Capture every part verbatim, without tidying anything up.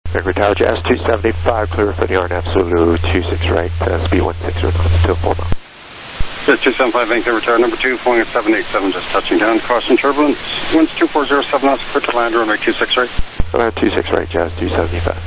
Vancouver Tower, Jazz two seventy-five, clear for the R N F Zulu two six right, uh, speed one six zero knots, two four knots. Jazz two seventy-five, Vancouver Tower, number two, flying at seven eight seven, just touching down, crossing turbulence, winds two four zero seven knots, clear to land, runway two six right. Land two six right, Jazz two seventy-five.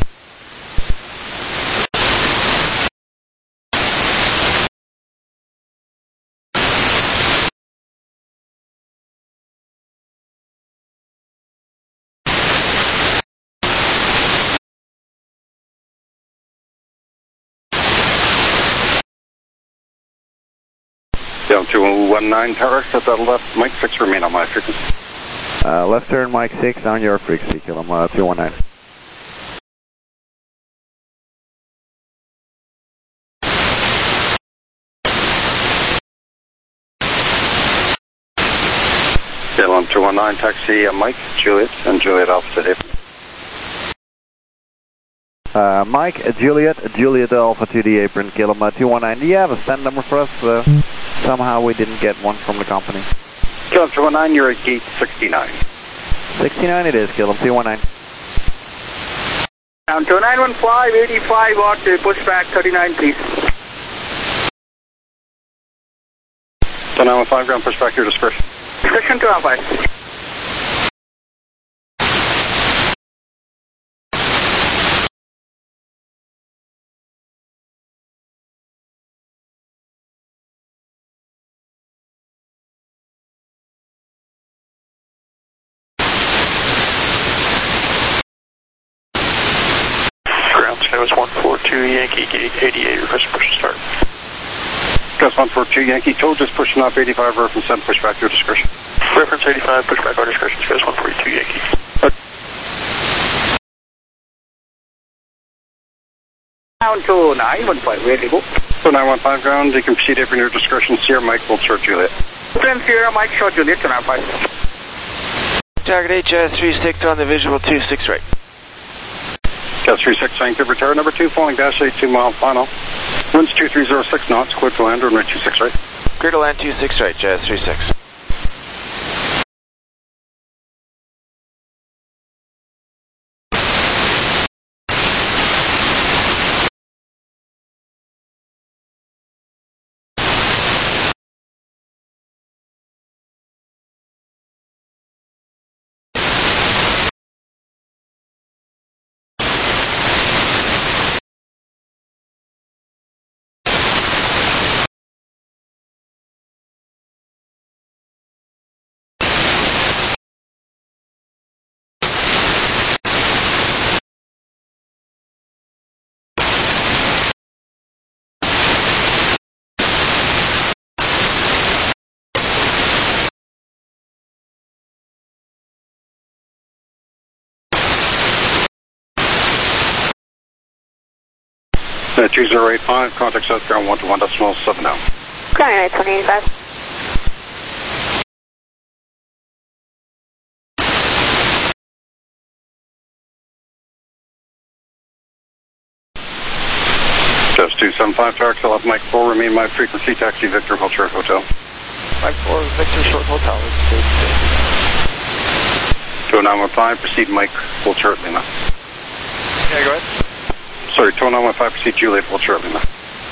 Down two one nine tower, set that left, Mike six, remain on my frequency. Uh, left turn, Mike six, on your frequency, Kilima two one nine. Kilima two one nine, taxi uh, Mike, Juliet, and Juliet Alpha to the apron. Uh, Mike, Juliet, Juliet Alpha to the apron, Kilima two one nine. Do you have a stand number for us? Uh, somehow we didn't get one from the company. Kilima two one nine, you're at gate sixty-nine. sixty-nine it is, Kilima two one nine. Down two nine one five, eighty-five watt, push back thirty-nine please. two nine one five, ground push back, your discretion. Discretion two nine five. That was one four two Yankee, gate eighty-eight, request push to start. Gus one four two Yankee, told just pushing off eighty-five, reference seven, push back, your discretion. Reference eighty-five, push back, our discretion, Gus one four two Yankee. Down two nine one five, where do you go? two nine one five, ground, you can proceed apron, your discretion, Sierra Mike, Volt Short Juliet. Friend Sierra Mike, Short Juliet, two nine five. Target eight, Jazz three six on the visual two six right. Jazz three six, Vancouver Tower, number two, falling dash eight two mile final. Winds two three zero six knots, clear to land, runway two six right. Clear to land two six right, Jazz three six. Uh, two zero eight five, contact southbound one to one decimal seven now. Contact one eighty-five. Just two seven five, Tower, I'll have Mike four, remain my frequency, taxi Victor, Hotel Hotel. Mike four, Victor Short Hotel. two nine one five, proceed Mike, Volt Short Lima. Yeah, go ahead. Sorry, two nine one five, proceed Juliet, Volt Short Lima.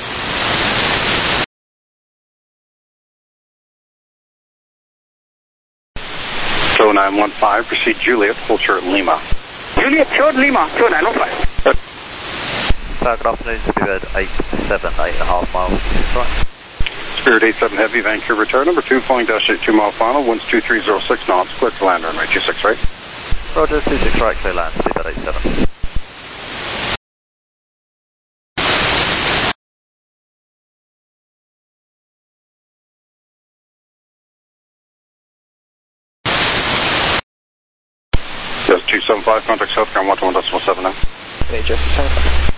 two nine one five, proceed Juliet, Volt Short Lima. Juliet, Short Lima, two nine one five. Uh, good afternoon, Spirit eight seven, eight and a half miles. Right. Spirit eight seven Heavy, Vancouver Tower, number two, flying dash eight two mile final, winds two three zero six knots, clear to land, runway two six right. Roger, two six right, clear land, Spirit eight seven. Just two seven five, contact southbound one to one decimal seven now. Hey, Jess two seven five.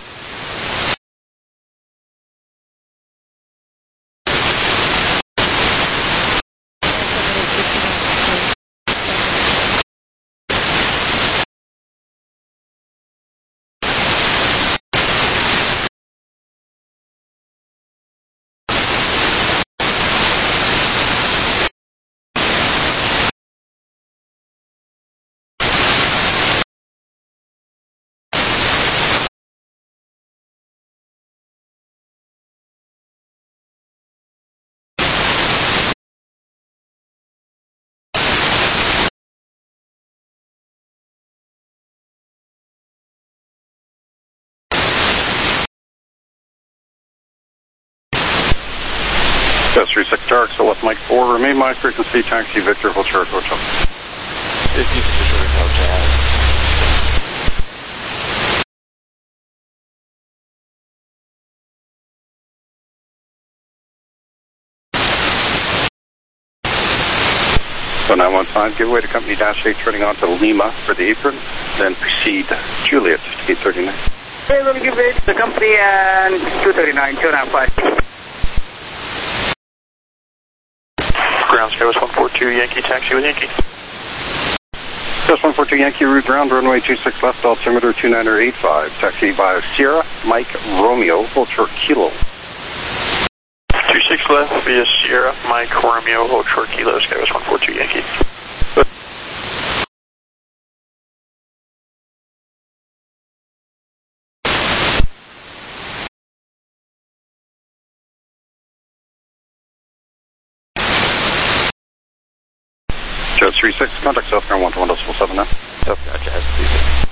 Gus three six Tower, select Mike four, remain my frequency, taxi Victor, Hotel Hotel. fifty Pacific Hotel. So nine one five, give way to company dash eight, turning on to Lima for the apron, then proceed Juliet to eight thirty-nine. Okay, we'll give way to the company and two thirty-nine, two nine five. Ground Sky was one four two Yankee, taxi with Yankee. Gus one four two Yankee, route ground, runway two six left, altimeter two nine eight five, taxi via Sierra, Mike, Romeo, hold short Kilo. two six left via Sierra, Mike, Romeo, hold short Kilo, Sky was one four two Yankee. Gus three six, contact South Ground one to one decimal seven now. South Ground Jazz three six.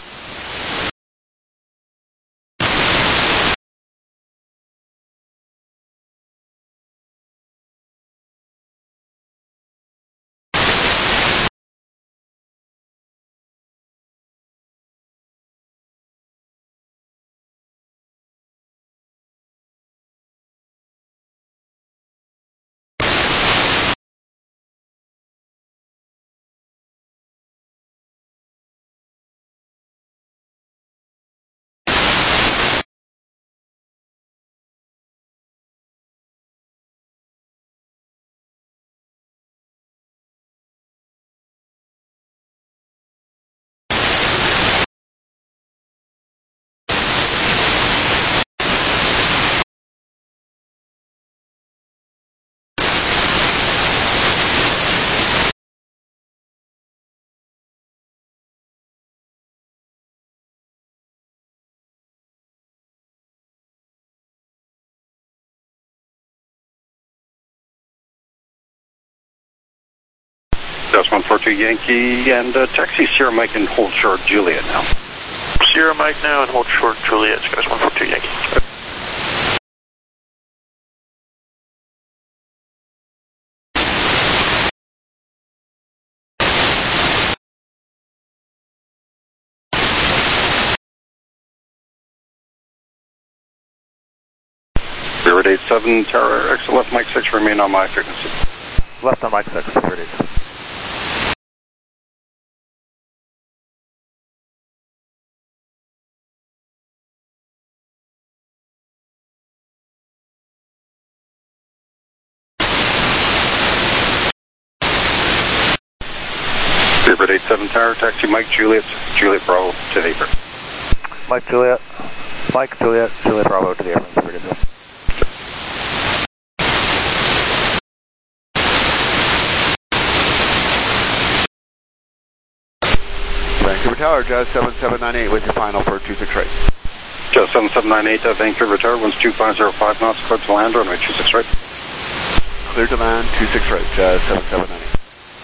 Gus one four two Yankee, and uh, taxi Sierra Mike and hold short Juliet now. Sierra Mike now and hold short Juliet, Sky was one four two Yankee. Spirit eight seven, Tower, exit left Mike six, remain on my frequency. Left on Mike six, Spirit eight. Spirit eight seven Tower, taxi Mike Juliet, Juliet Bravo to the apron. Mike Juliet, Mike Juliet, Juliet Bravo to the apron, Spirit eight. Vancouver Tower, Jazz seven seven nine eight with your final for two six right. Jazz seven seven nine eight, uh, Vancouver Tower, winds two five zero five knots, clear to land, runway two six right. Clear to land, two six right, Jazz seven seven nine eight.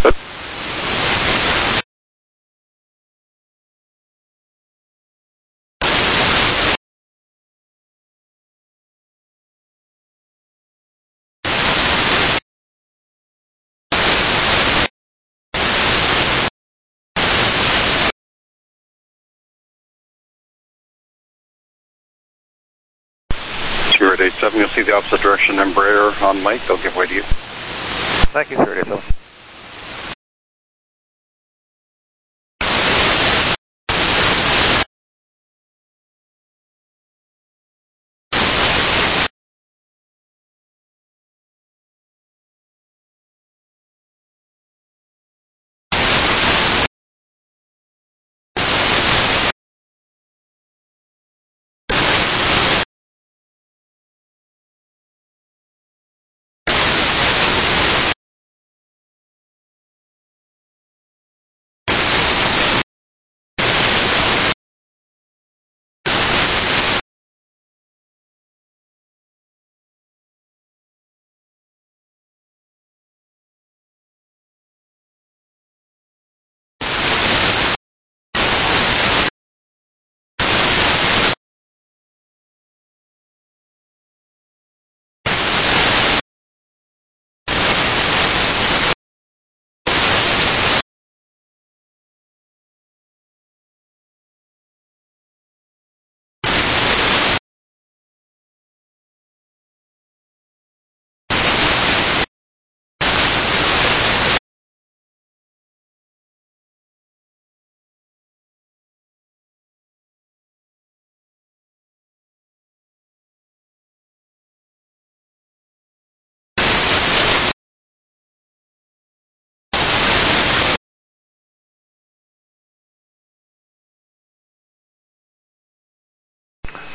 Spirit eight seven, you'll see the opposite direction Embraer on Mike, they'll give way to you. Thank you, Spirit eight seven.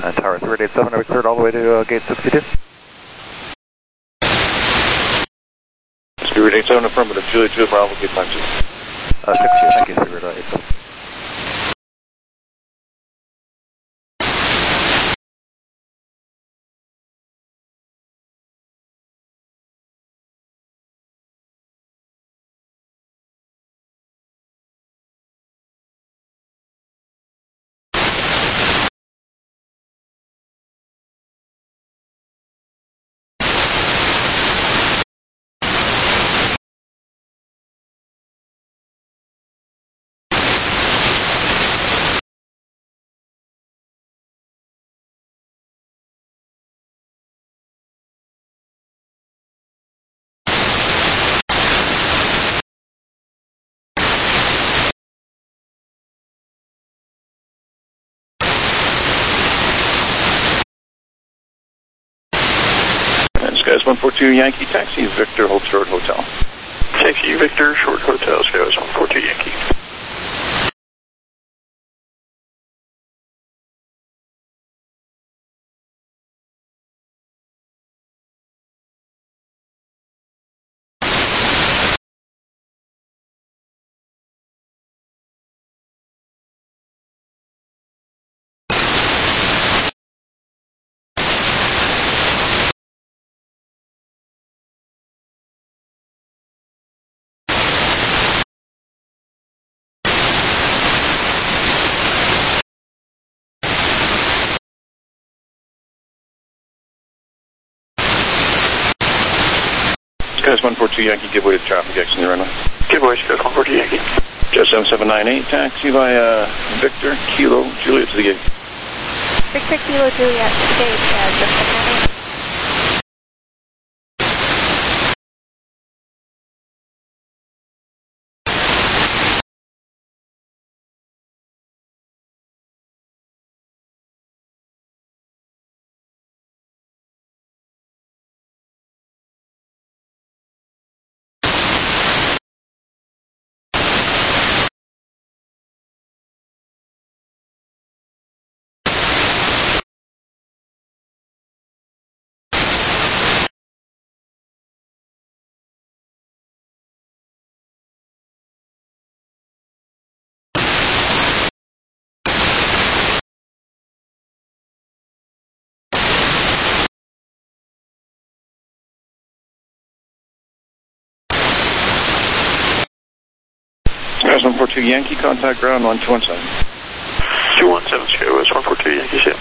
Uh, Tower three eight seven, are we cleared all the way to uh, gate sixty-two? Spirit eight seven, affirmative, Juliet two, Bravo, gate five two. Uh, sixty, thank you, Spirit eight seven. Skies one four two Yankee Taxi, Victor, hold short hotel. Taxi Victor, short hotel, Skies one four two Yankee. Skies one four two Yankee, give way to traffic, X in the runway. Give way, Skies one four two Yankee. Jet seven seven nine eight, taxi via Victor, Kilo, Juliet to the gate. Victor, Kilo, Juliet to the gate, uh, just seven nine eight. Skies one four two Yankee, contact ground one two one seven. two one seven, Skies one four two Yankee, ship.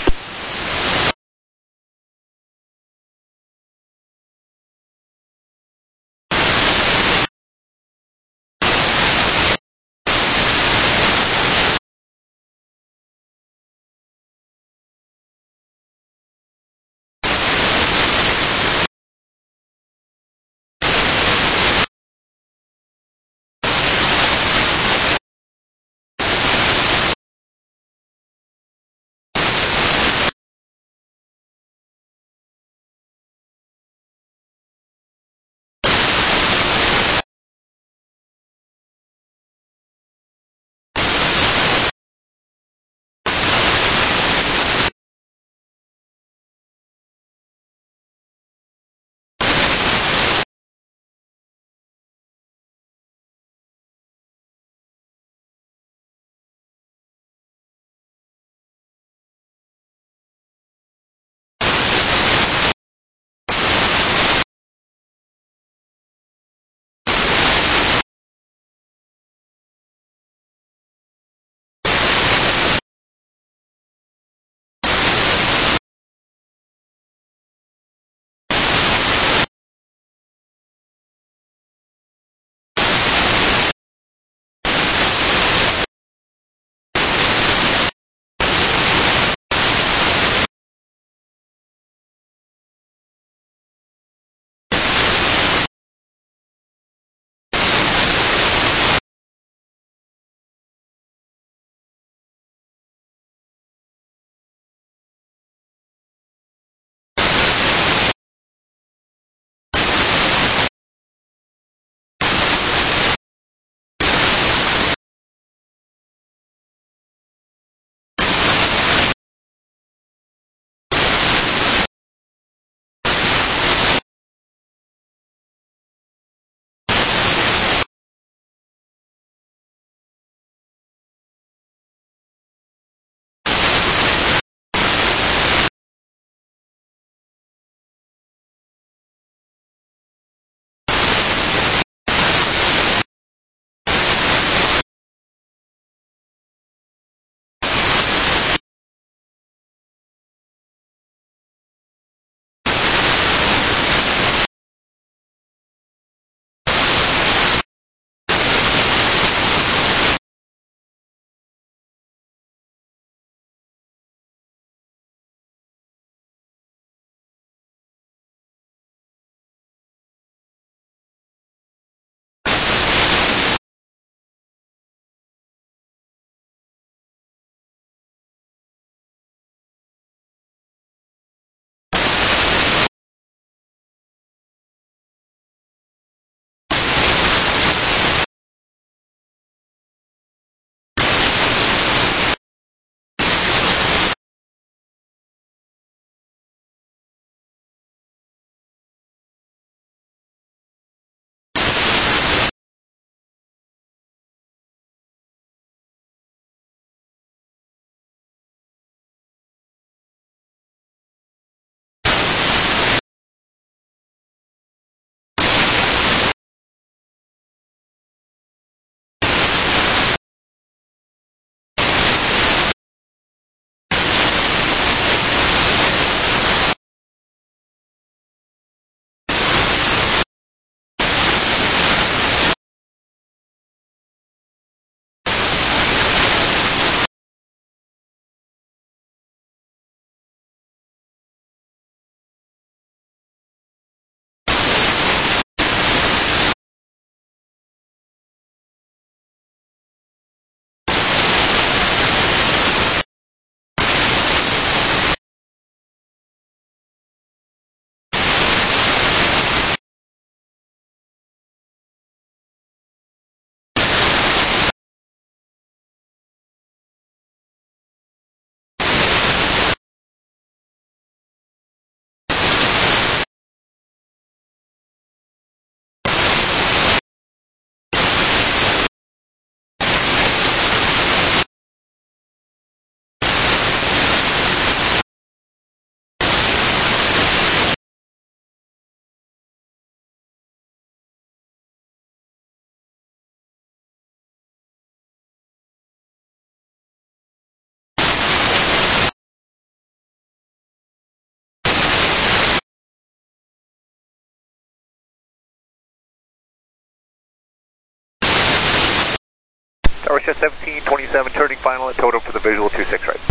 R C S seventeen twenty-seven, turning final at totem for the visual two six right.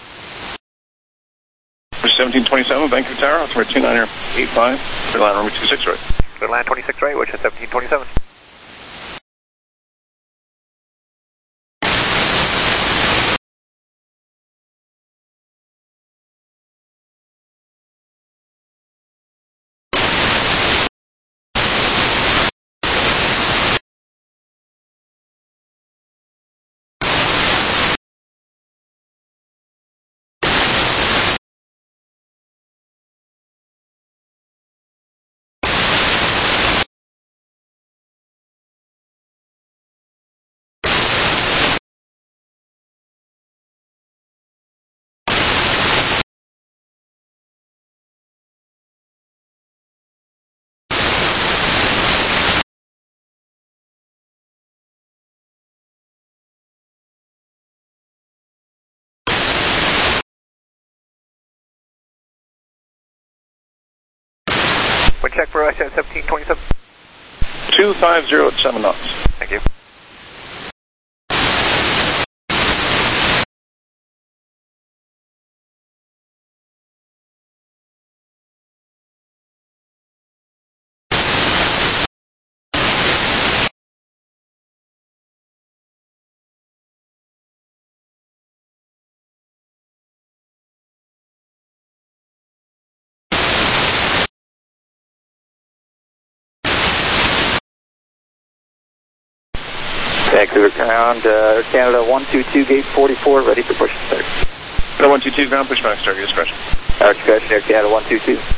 seventeen twenty-seven, Vancouver Tower, altimeter two nine eight five, clear line runway two six right. Clear line twenty-six right, which is seventeen twenty-seven. Wind check for R C S seventeen twenty-seven. two five zero at seven knots. Thank you. Vancouver ground, uh, Canada one two two, gate forty-four, ready for push and start. Canada one two two, ground push back, start, your discretion. Our discretion, Air Canada one two two.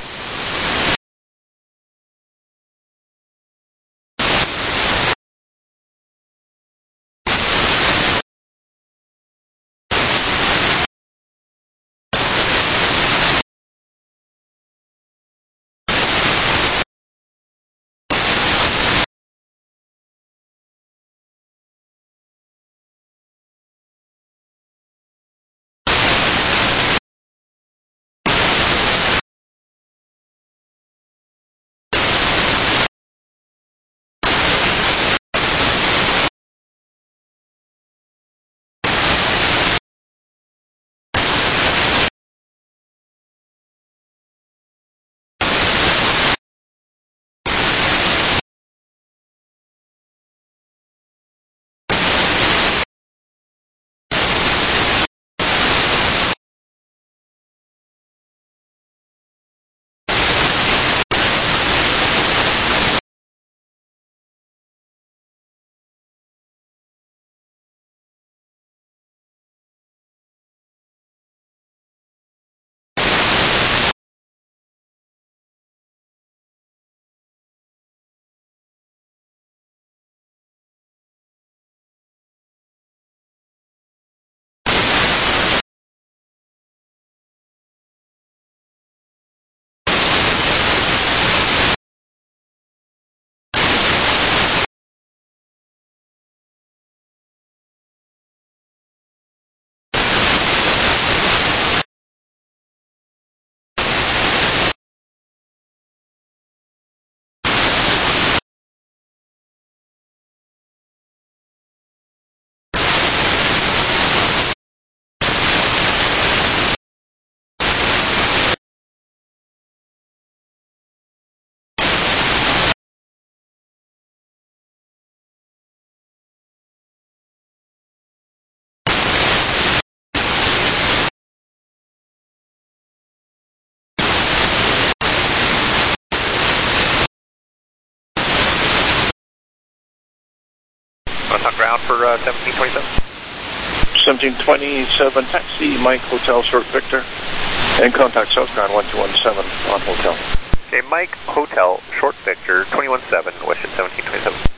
What's on ground for uh, seventeen twenty-seven? seventeen twenty-seven, taxi, Mike, Hotel, Short Victor, and contact Southground one two one seven on Hotel. Okay, Mike, Hotel, Short Victor, twenty-one seven, West seventeen twenty-seven.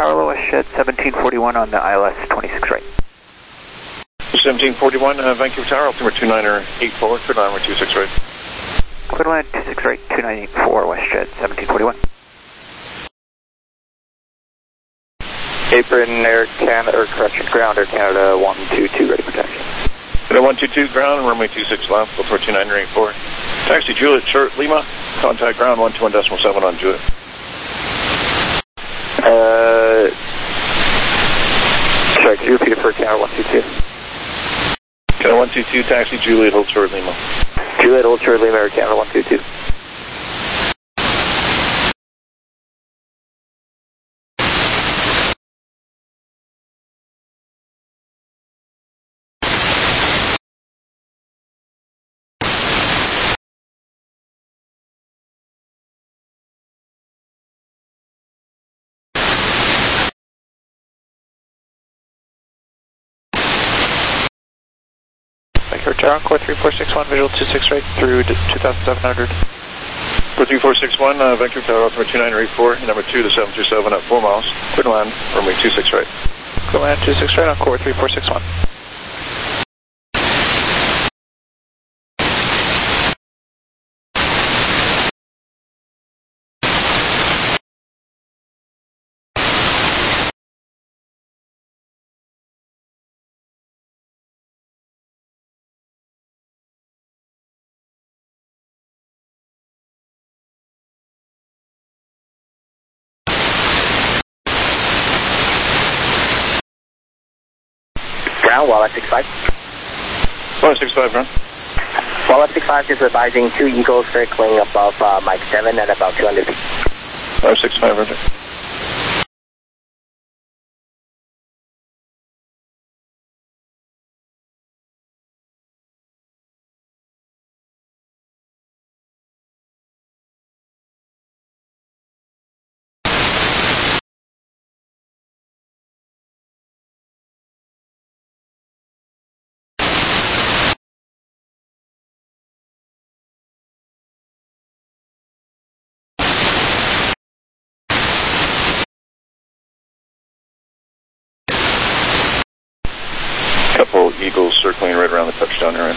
Tower, West Shed seventeen forty-one on the I L S twenty-six right. seventeen forty-one, uh, Vancouver Tower, altimeter two nine eight four, clear line two six right. Clear line two six right, two nine eight four, West Shed seventeen forty-one. Apron, Air Canada, or correction, ground, Air Canada one two two, ready for taxi. one two two, ground, runway two six left, altimeter two nine eight four. Taxi Juliet, short Lima, contact ground one two one decimal seven on Juliet. Uh, sorry, could you repeat it for Canada one two two? Canada one two two, taxi Juliet, hold short Lima. Juliet, hold short Lima, Air Canada one two two. Vancouver Tower, core three four six one, visual two six right through two thousand seven hundred. Core three four six one, uh, Vancouver Tower, altimeter two nine eight four, number two to seven two seven at four miles. Clear land, runway two six right. Clear land two six right on core three four six one. Ground, Wallet six five. Wallet six five, ground. Wallet six five is advising two Eagles circling above uh, Mike seven at about two hundred feet. Wallet six five, roger. Couple Eagles circling right around the touchdown area.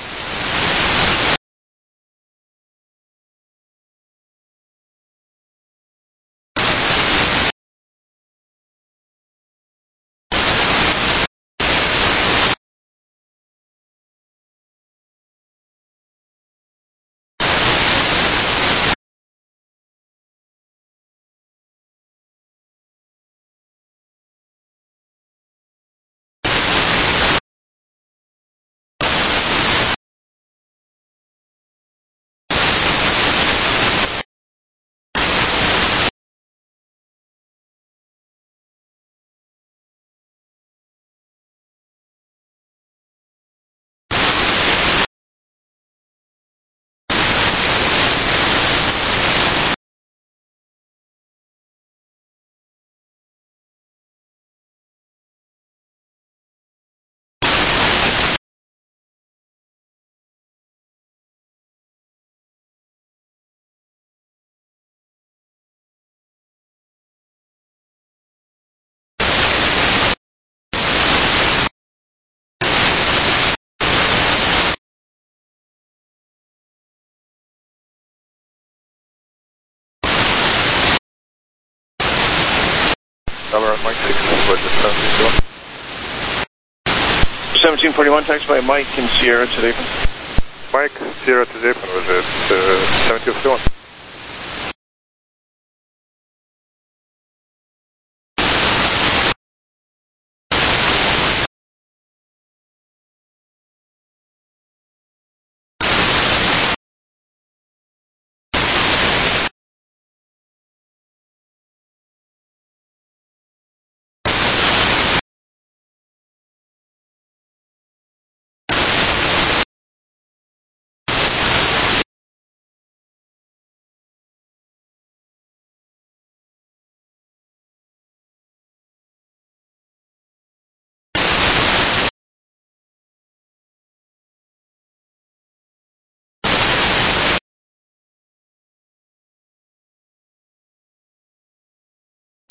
Number on Mike six, seventeen forty-one, taxi by Mike in Sierra to Apron. Mike, Sierra to Apron, was it uh, seventeen forty-one?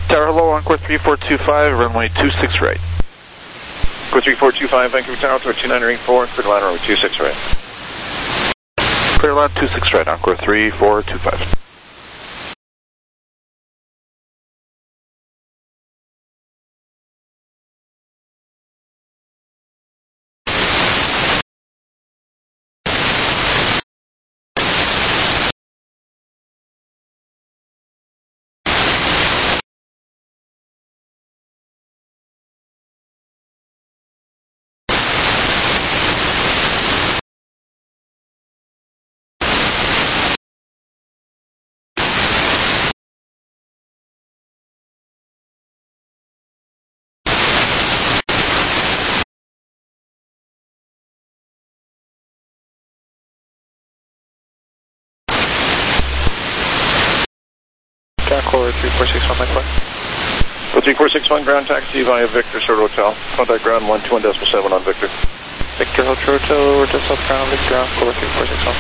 Tower, hello, Encore three four two five, runway two six right. Encore three four two five, Vancouver Tower, to two nine eight four, clear to line runway two six right. Clear line two six right, Encore three four two five. Encore three four six one, my flight. Well, three four six one, ground taxi via Victor, Short Hotel. Contact ground one two one decimal seven on Victor. Victor Hotel, Hotel, Hotel, ground, Victor, Encore three four six one.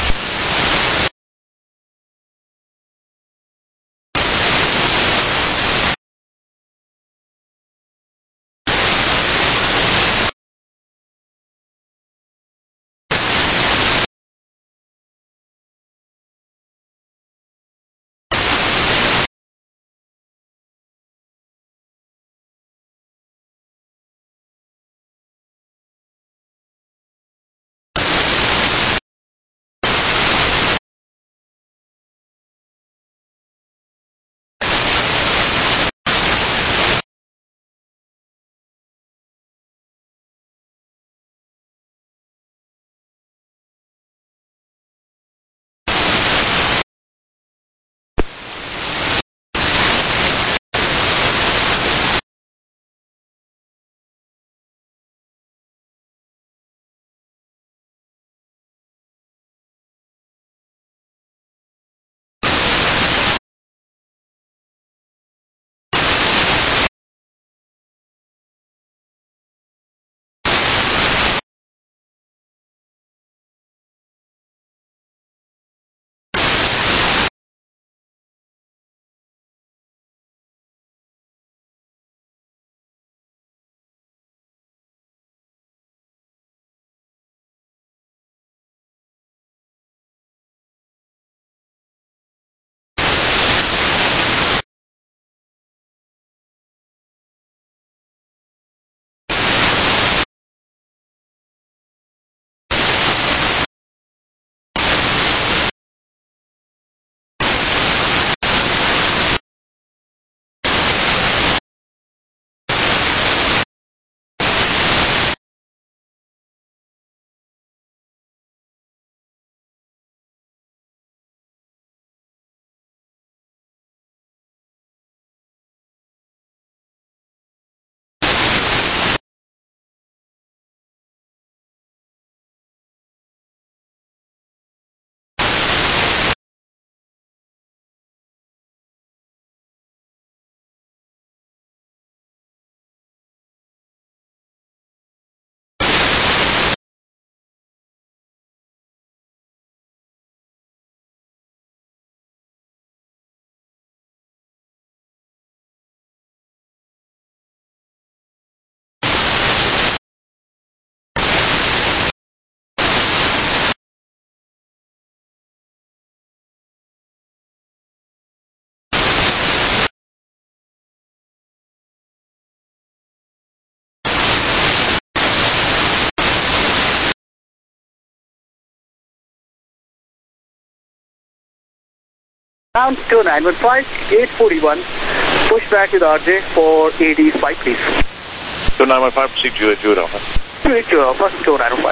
Ground two nine one five, eight forty-one, push back with R J for A D five, please. two nine one five, proceed Juliet, Juliet Alpha. Juliet Alpha, two nine one five.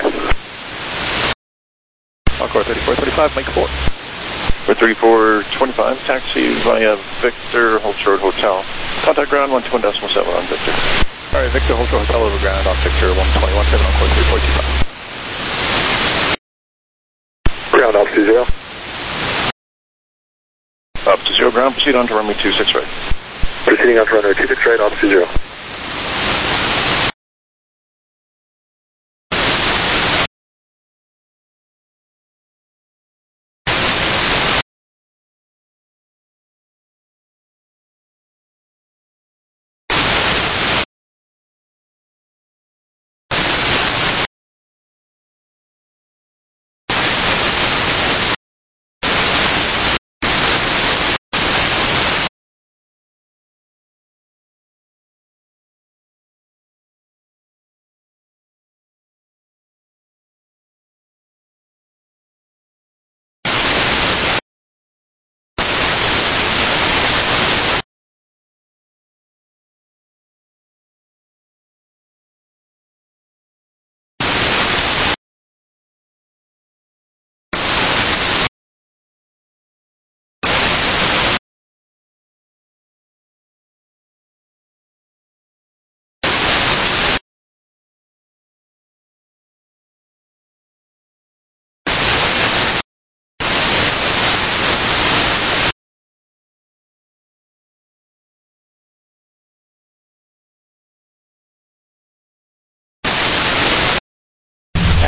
Encore thirty-four thirty-five, make four. For thirty-four twenty-five, taxi via Victor, hold short hotel. Contact ground one two one decimal seven on Victor. Alright, Victor, hold short hotel over ground on Victor one twenty-one seven, Encore three four two five. Ground altitude zero. Up to zero ground, proceed on to runway two six right. Proceeding on to runway two six right, altitude zero.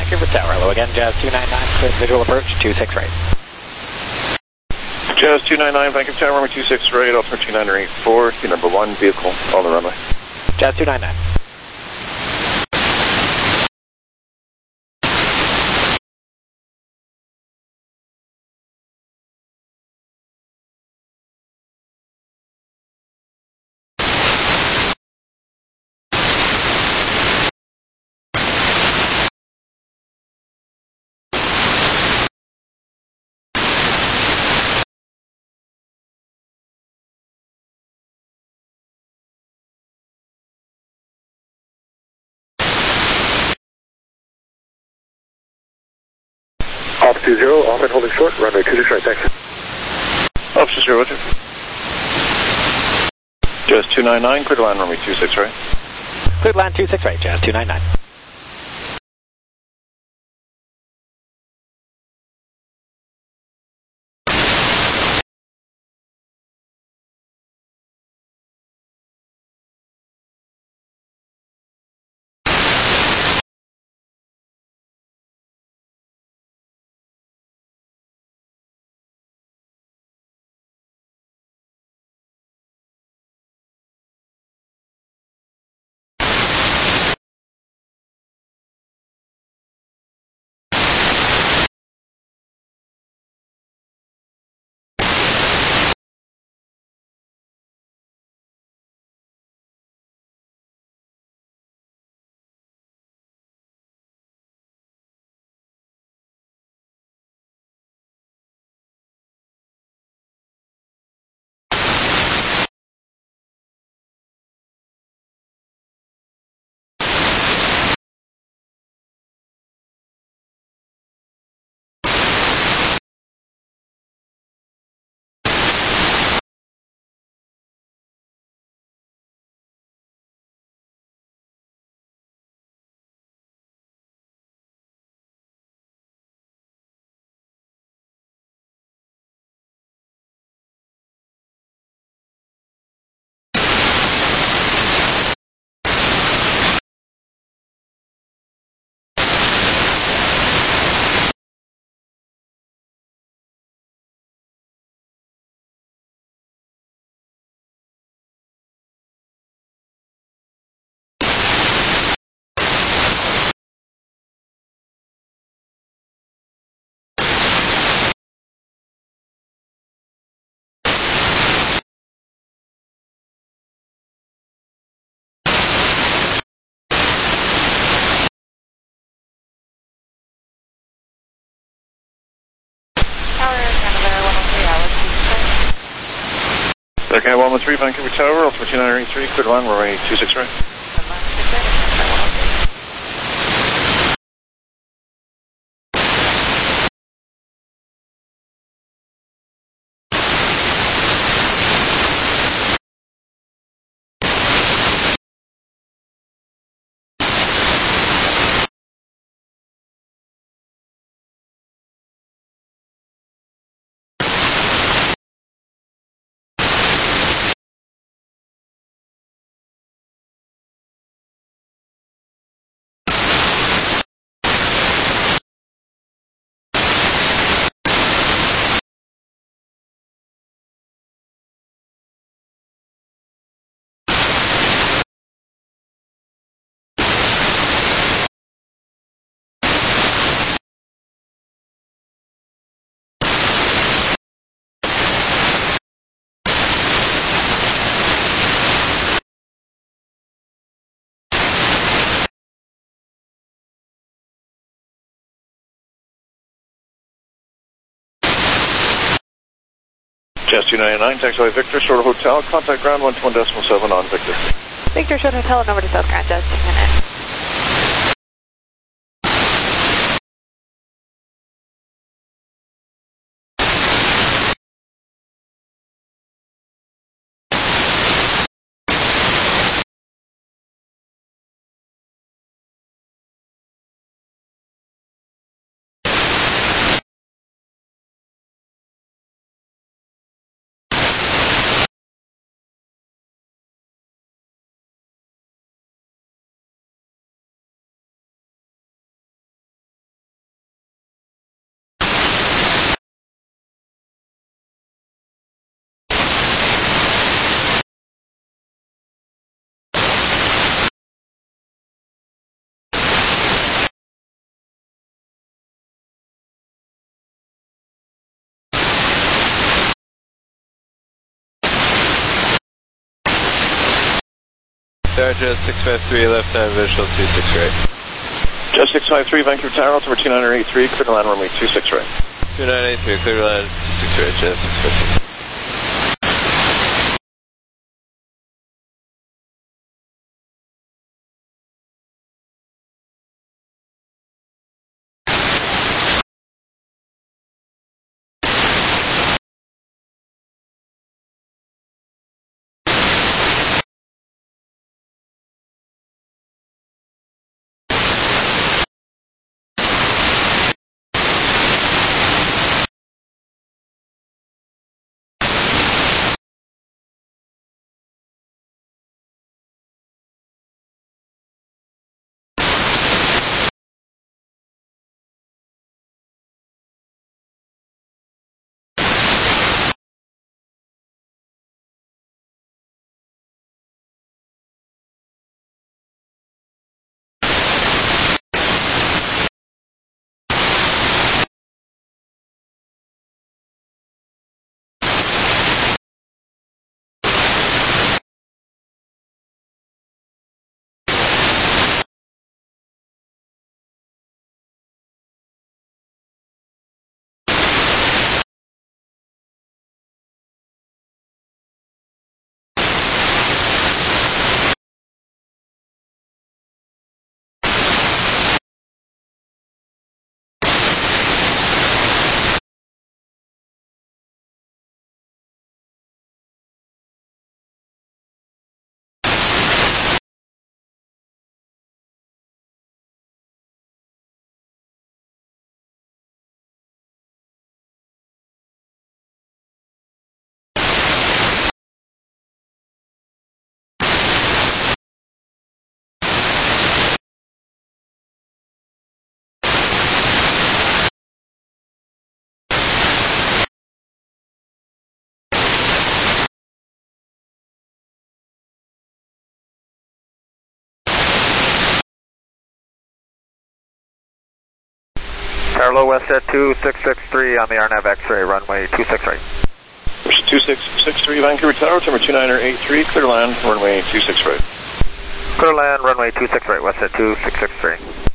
Vancouver Tower. Hello again, Jazz two nine nine, clear visual approach, two six right. Jazz two nine nine, Vancouver Tower, runway two six right, altimeter two nine eight four, key number one, vehicle on the runway. Jazz two nine nine. Officer zero, off and holding short, runway two six right, thanks. Officer zero, two. Jazz two nine nine, clear to land runway two six right. Cleared land two six right, Jazz two nine nine. Okay, one one three, Vancouver Tower, altimeter two nine eight three, clear to land runway two six right. Jazz two nine nine, taxiway Victor, Short Hotel, contact ground one two one decimal seven on Victor. Victor, Short Hotel, number to South Grand, Jazz two nine nine. Roger, six five three, left hand visual, two six right. Just six five three, Vancouver Tower, altimeter two nine eight three, clear to land runway two six right. two nine eight three, clear to land, two six right, Jet six five three. Parallel west at two six six three on the R N A V X-ray, runway two six right. two six six three, Vancouver Tower, altimeter two nine eight three, clear to land, runway two six right. Clear to land, runway two six right, west at two six six three.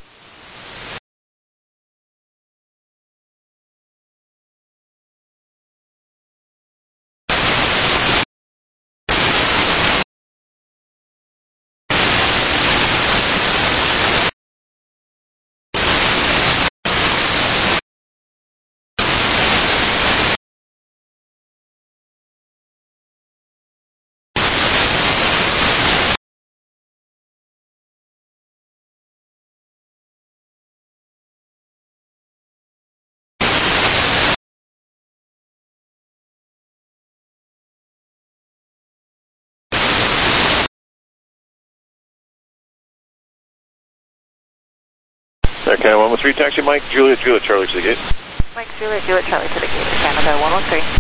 Okay, one one three, taxi Mike, Juliet, Juliet, Charlie to the gate. Mike, Juliet, Juliet, Charlie to the gate, Canada one one three.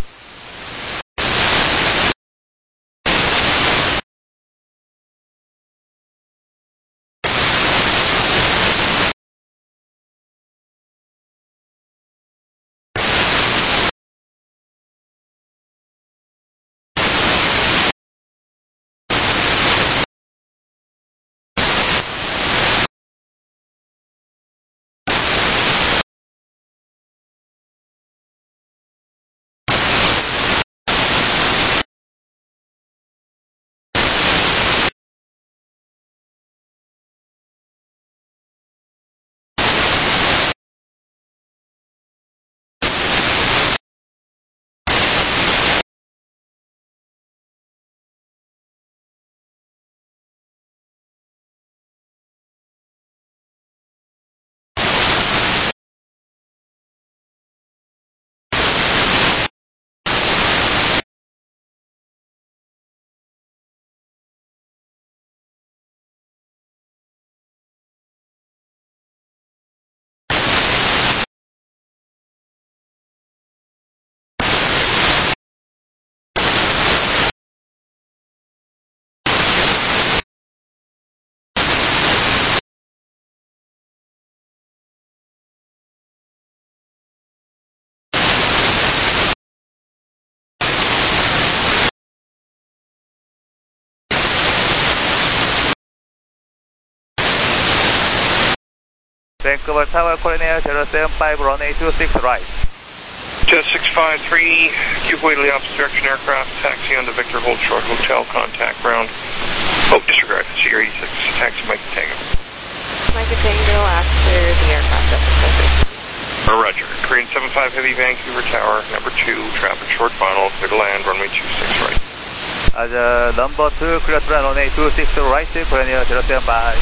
Vancouver Tower, Coronair zero seven five, runway two six right. Jet six five three, give way to the opposite direction aircraft, taxi on the Victor Hold Short Hotel, contact ground. Oh, disregard, Sierra eighty-six, taxi Mike Tango. Mike Tango after the aircraft destination. Oh, roger. Korean seven five Heavy, Vancouver Tower, number two, traffic short final, clear to land, runway two six right. Uh, number two, clear to land, runway two six right, Coronair zero seven five.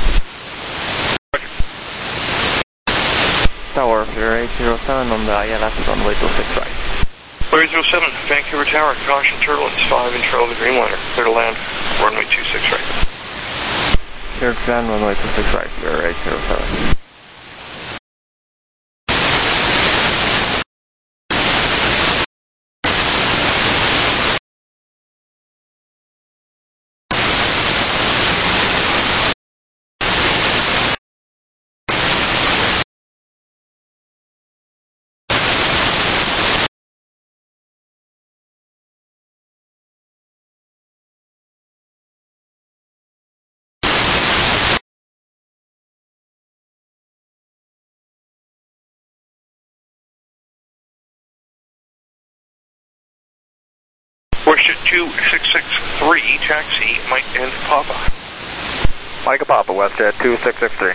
Tower, Flight eight zero seven on the I L S runway two six right. Flight eight zero seven, Vancouver Tower, caution turbulence, five inch trail of the Dreamliner, clear to land, runway two six right. Clear to land, runway two six right, Flight eight zero seven. Worship two six six three, taxi, Mike and Papa. Mike and Papa, WestJet two six six three.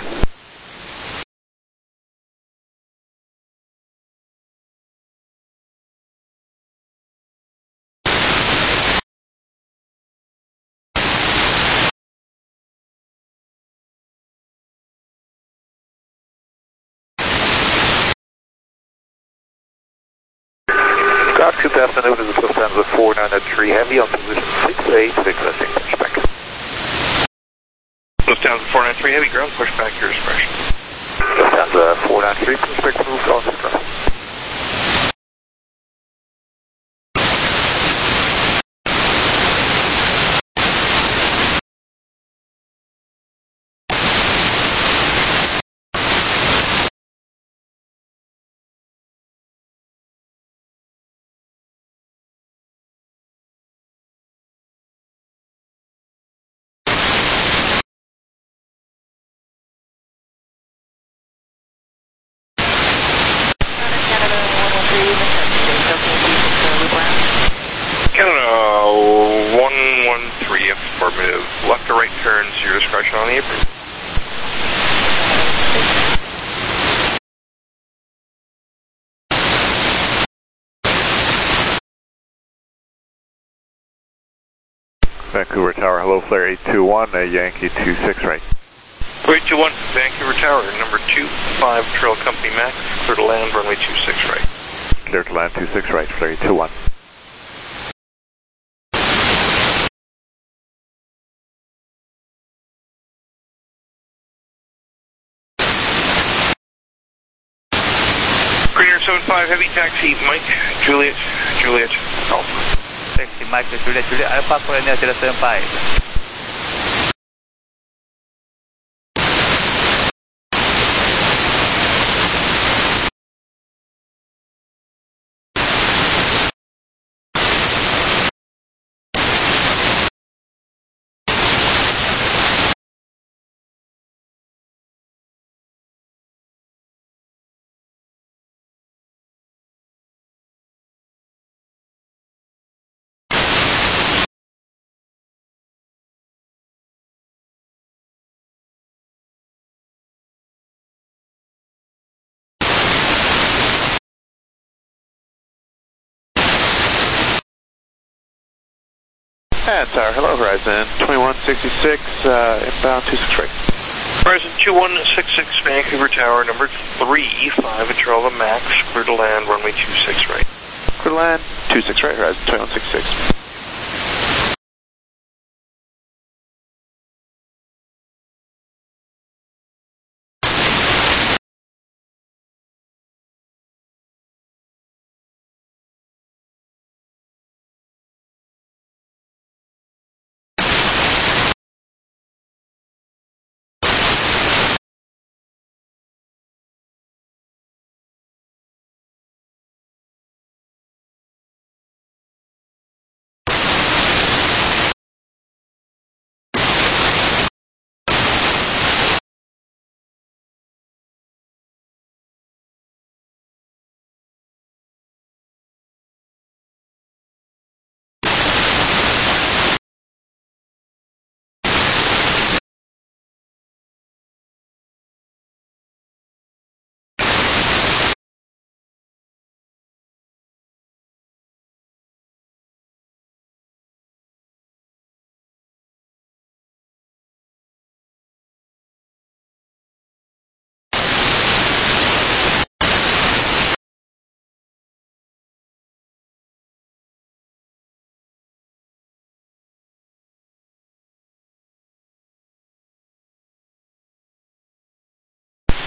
Ground two afternoon is the Lufthansa four nine three Heavy on position six eight six, lifting pushback. Lufthansa four nine three Heavy, ground pushback, your discretion. Lufthansa four nine three, pushback moved on this ground. Left or right turns, your discretion on the apron. Vancouver Tower, hello, flare eight two one, uh, Yankee two six right. eight two one, Vancouver Tower, number two five, Trail Company Max, clear to land, runway two six right. Clear to land two six right, flare eight two one. seven five Heavy, taxi, Mike, Juliet, Juliet, Alpha. Taxi, Mike, Juliet, Juliet, Alpha, Coronair zero seven five. And Tower, hello, Horizon twenty-one sixty-six, uh, inbound two six right. Horizon two one six six, Vancouver Tower, number three five, Trail Max, clear to land, runway two six right. Clear to land, two six right, Horizon twenty-one sixty-six.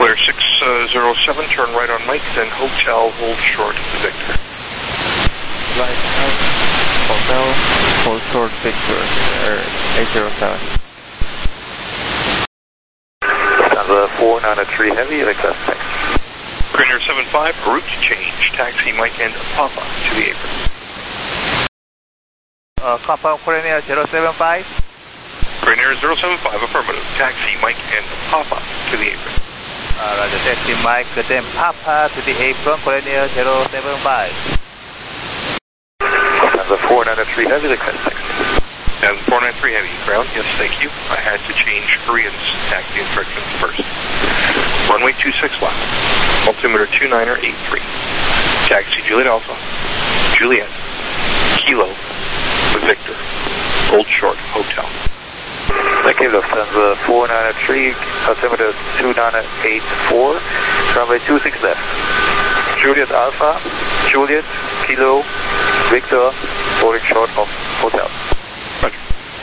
Flare six zero seven, turn right on Mike, then Hotel, hold short, Victor. Right, Hotel, hold short, Victor, eight zero seven. Lufthansa four nine three Heavy, excess taxi. Greener seven five, route change, taxi Mike and Papa to the apron. Uh, confirm Korean Air zero seven five. Greener zero seven five, affirmative, taxi Mike and Papa to the apron. Uh, Roger, taxi Mike, then Papa to the apron, Korean Air zero seven five. Lufthansa four nine three Heavy, excess taxi. And four nine three Heavy, ground, yes, thank you. I had to change Korean's taxi instructions first. Runway two six left, altimeter two niner eight three. Taxi Juliet Alpha, Juliet, Kilo, Victor, Gold Short, Hotel. Thank you, Lufthansa four nine three, altimeter two niner eight four, runway two six left. Juliet Alpha, Juliet, Kilo, Victor, Gold Short of Hotel. Roger.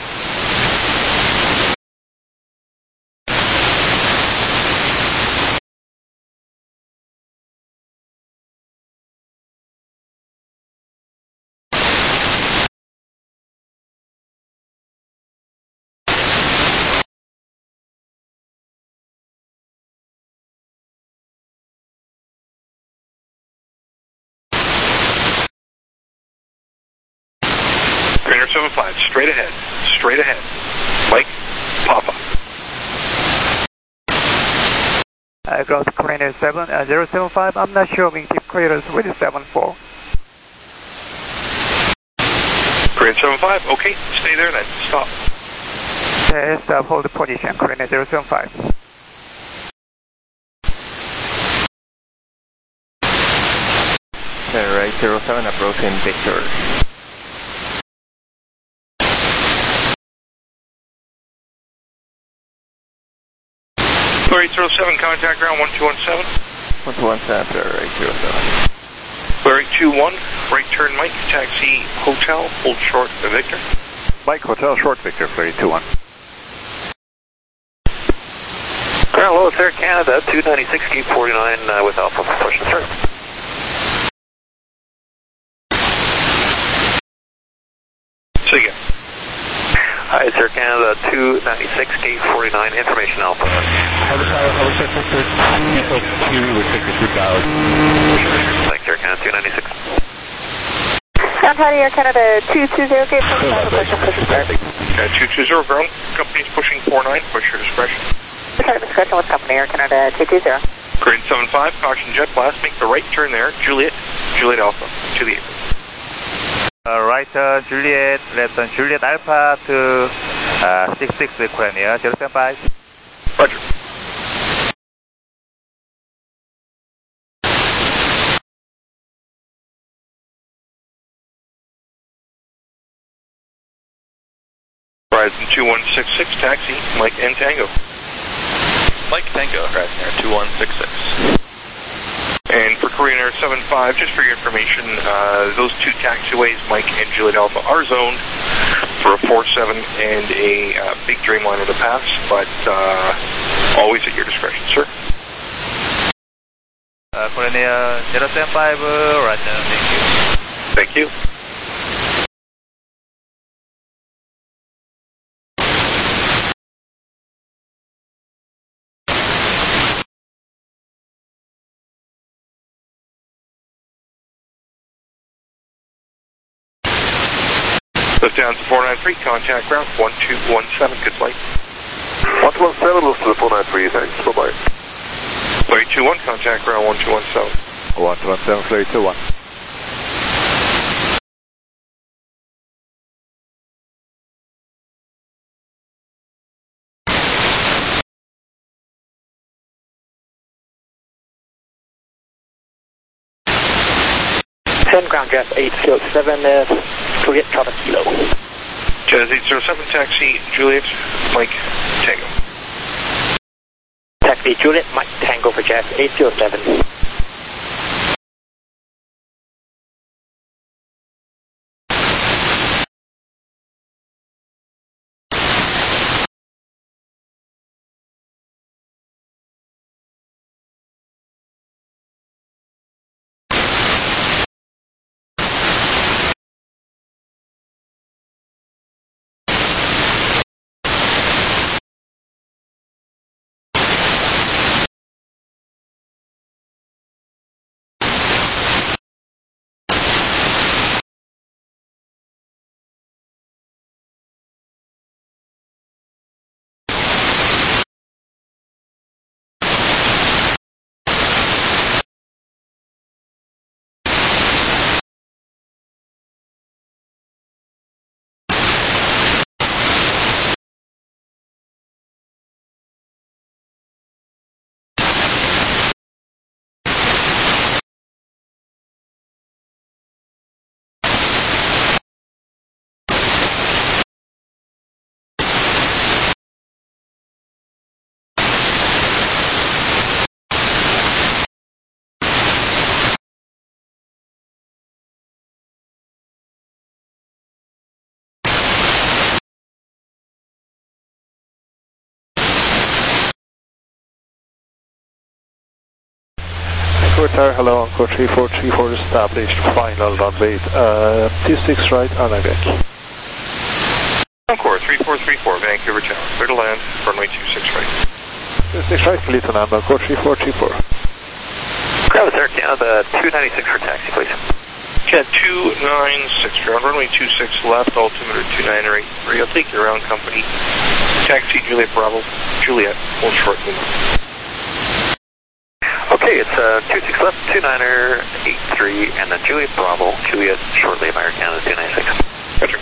Greener seven five, straight ahead, straight ahead. Mike, Papa. Uh, ground Korean Air seven, uh, zero seven five, I'm not sure wingtip clearance with seven four. Korean seven five, okay, stay there then, stop. Okay, stop, hold the position, Korean Air zero seven five. Okay, right, zero seven approaching Victor. Flare eight zero seven, contact ground one two one seven. one two one seven, Flare eight zero seven. Flare eight two one, right turn Mike, taxi Hotel, hold short, Victor. Mike, Hotel, short, Victor, Flare eight two one. Ground Low Air Canada, two ninety-six, gate forty-nine uh, with Alpha for push and turn. Say again. Hi, it's Air Canada, two ninety-six, gate forty-nine, information Alpha. Hello, hello, check for third. Q, we'll take this route out. Thanks, Air Canada, two ninety-six. Ground Air Canada, two two zero, gate forty-nine, push and push and start. Uh, two two zero, ground, company's pushing four nine, push your discretion. Sorry, discretion with company Air Canada, two two zero. Korean seven five, caution jet blast, make the right turn there, Juliet, Juliet Alpha, to the apron. Uh, right turn Juliet, left turn Juliet Alpha to uh, six six Korean Air zero seven five. Roger. Horizon two one six six, taxi, Mike and Tango. Mike Tango, Horizon Air two one six six. And for Korean Air seven five, just for your information, uh, those two taxiways, Mike and Juliet Alpha, are zoned for a four seven and a uh, big Dreamliner to pass, but uh, always at your discretion, sir. Uh, Korean Air zero seven five, Roger, thank you. Thank you. Lufthansa four nine three, contact ground one two one seven, good flight. one two one seven, Lufthansa four nine three, thanks, bye-bye. Flare two one, contact ground one two one seven. one two one seven, Flare two one. ten ground jet eight zero seven, uh, Juliet Charlie Kilo. Jazz eight zero seven, taxi Juliet, Mike, Tango. Taxi Juliet, Mike Tango for Jazz eight zero seven. Vancouver Tower, hello, Encore three four three four established, final runway uh, two six right on our deck. Encore three four three four, Vancouver Tower, clear to land, runway two six right. two six right, clear to land, Encore three four three four. Travis Air Canada two ninety-six for taxi, please. Cat two nine six, ground runway two six left, altimeter two nine eight three. I'll take your round company. Taxi Juliet Bravo, Juliet, hold short Lima. Okay, it's uh, two six left, two niner eight three, and then Juliet Bravo, Juliet, shortly American Canada two ninety-six. Roger.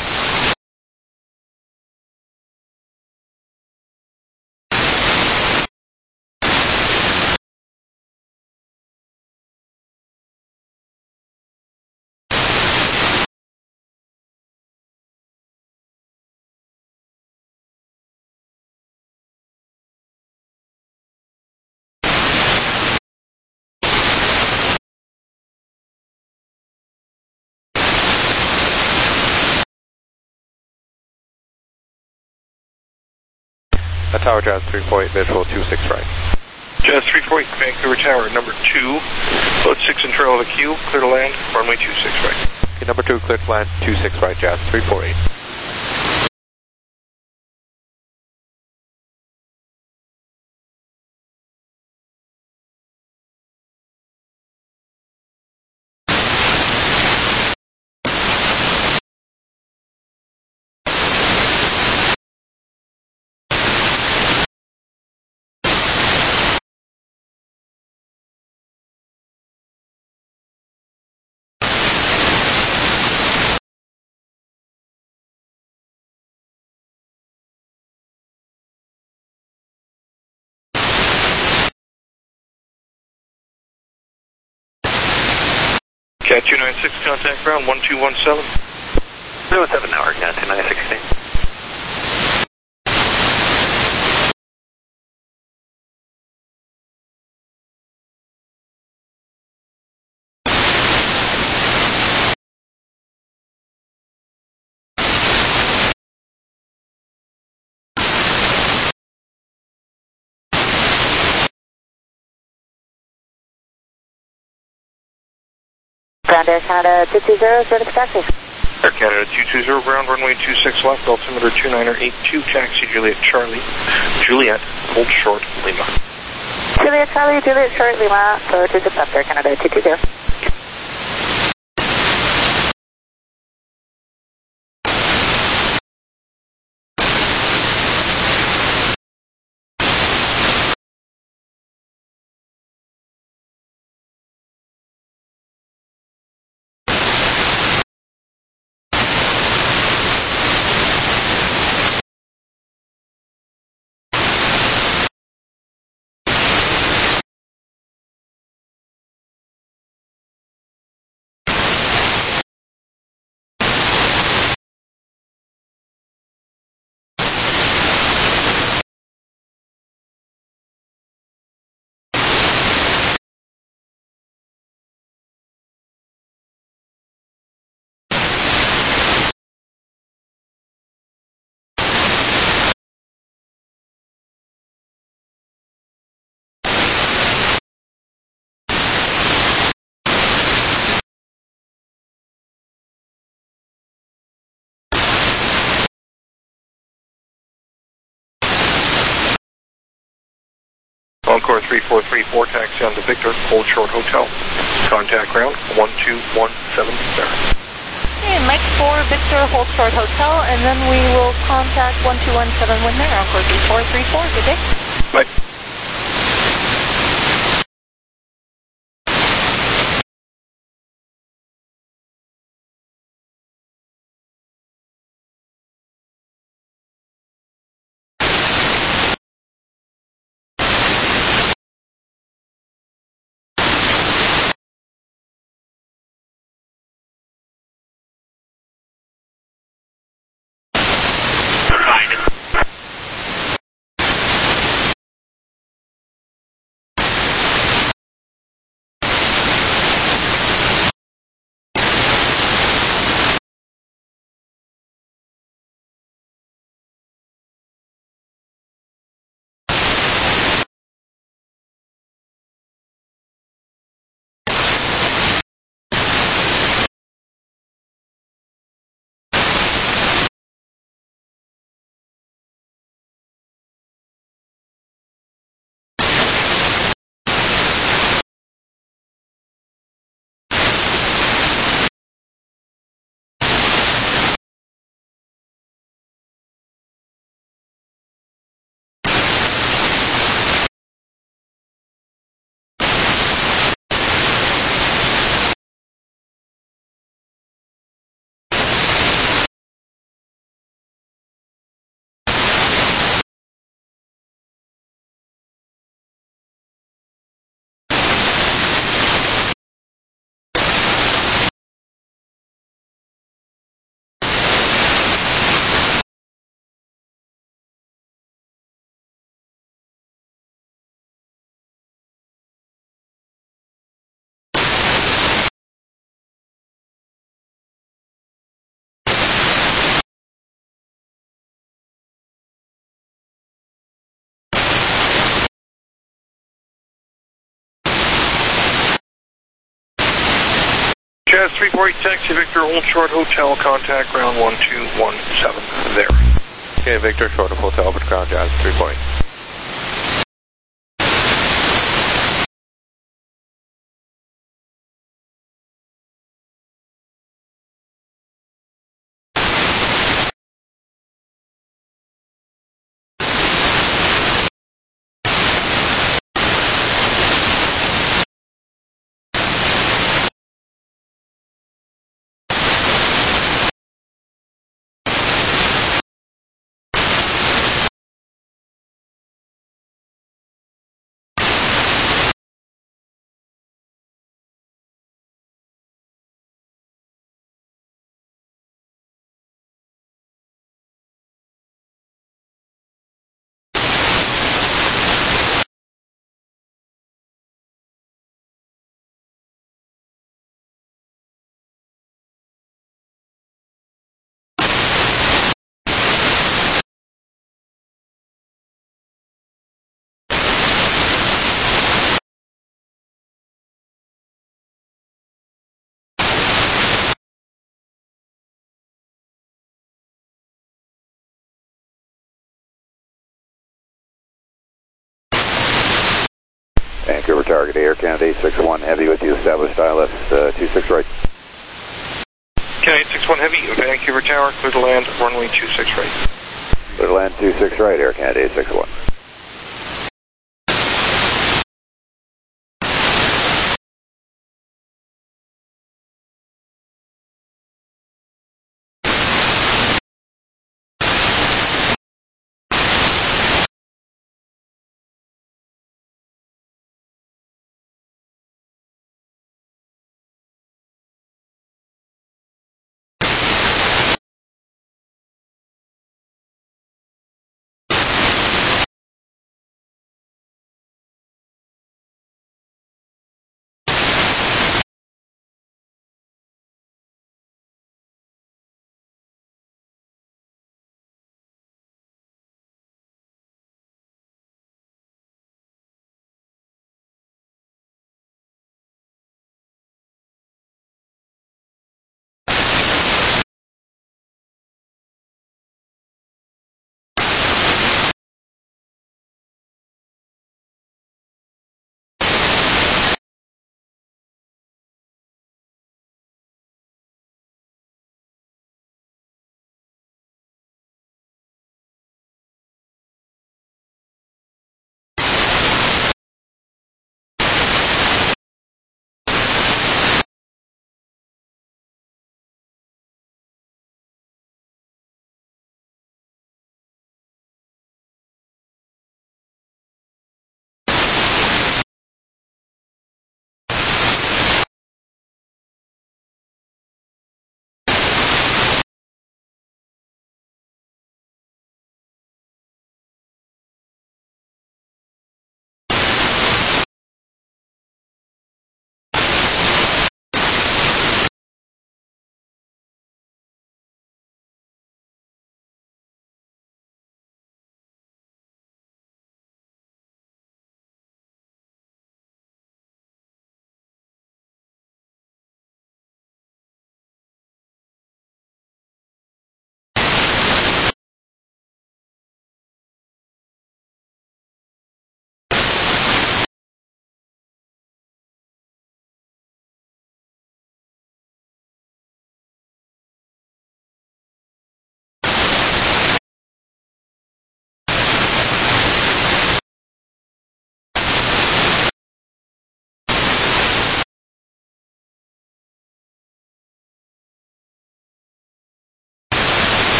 A Tower Jazz three four eight, visual two six right. Jazz three four eight, Vancouver Tower, number two, load six and trail of the queue, clear to land, runway two six right. Okay, number two, clear to land, two six right, Jazz three four eight. Cat two nine six, contact ground one two one seven. two one seven now, Cat two ninety-six. Ground Air Canada two two zero, zero to taxi. Air Canada two two zero, ground runway two six left, altimeter two niner eight two, taxi Juliet Charlie, Juliet, hold short Lima. Juliet Charlie, Juliet Short Lima, so two six left, Air Canada two two zero. Encore three four three four, taxi on to Victor, hold short hotel. Contact ground one two one seven zero. Okay, Mike four, Victor, hold short hotel, and then we will contact one two one seven when there, Encore three four three four, good day. Bye. Jazz three four eight, taxi Victor, Old Short Hotel, contact ground one two one seven there. Okay, Victor, Short of Hotel, but ground Jazz three four eight. Vancouver target Air Canada eight six one Heavy with you, established I L S uh, two six right. Canada eight six one Heavy, Vancouver Tower, clear to land, runway two six right. Clear to land two six right, Air Canada eight six one.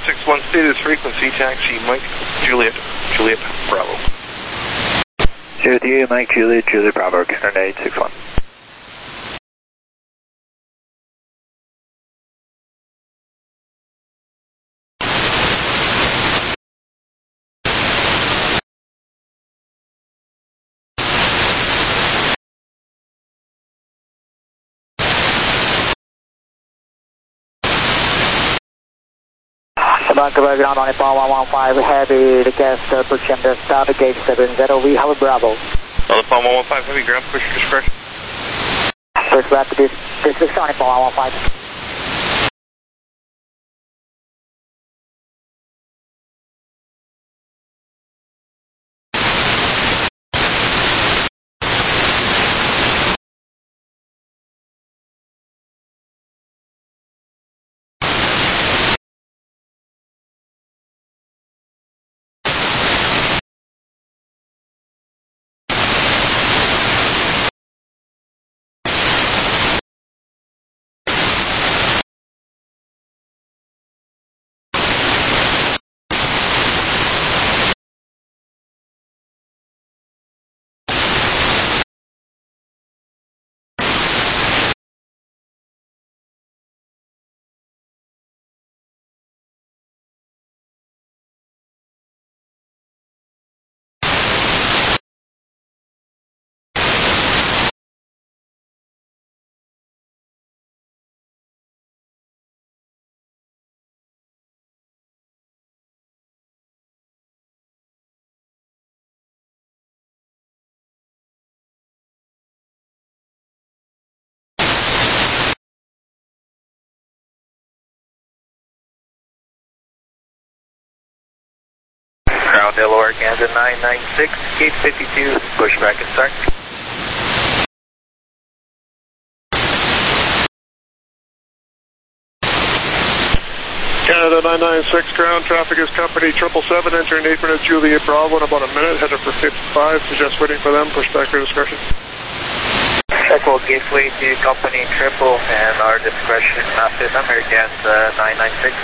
six one, status frequency, taxi Mike, Juliet, Juliet, Bravo. zero three eight Mike, Juliet, Juliet, Bravo, Canada eight six one. Vancouver ground on Nepal one one five, heavy request uh, push under start gate seven zero, we have a Bravo. On Nepal one one five, heavy ground push discretion. Push back to this, this is on Nepal one one five. Ground Delaware, Kansas nine nine six, gate fifty-two, push back and start. Canada nine nine six, ground traffic is company triple seven, entering apron at Juliet Bravo in about a minute, headed for fifty-five, suggest waiting for them, push back your discretion. Echo gateway to company triple and our discretion, Master Americans uh, nine nine six.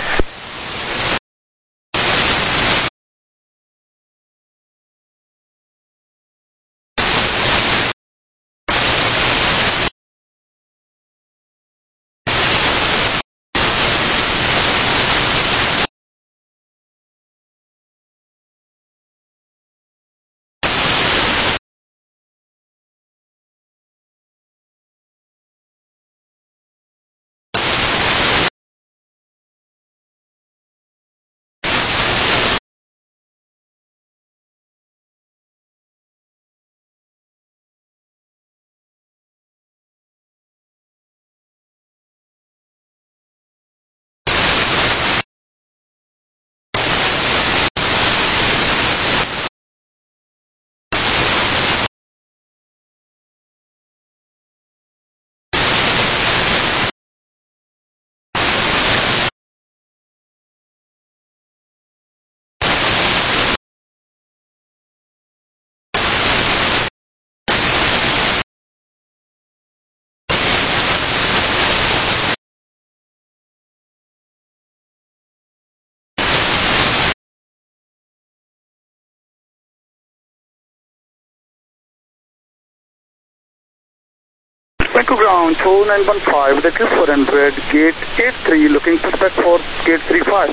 Vancouver ground two nine one five, that is four hundred, gate eight three, looking suspect for gate three five.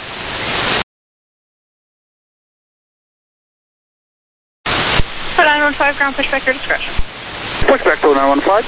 nine one five, ground push back your discretion. Push back to nine one five.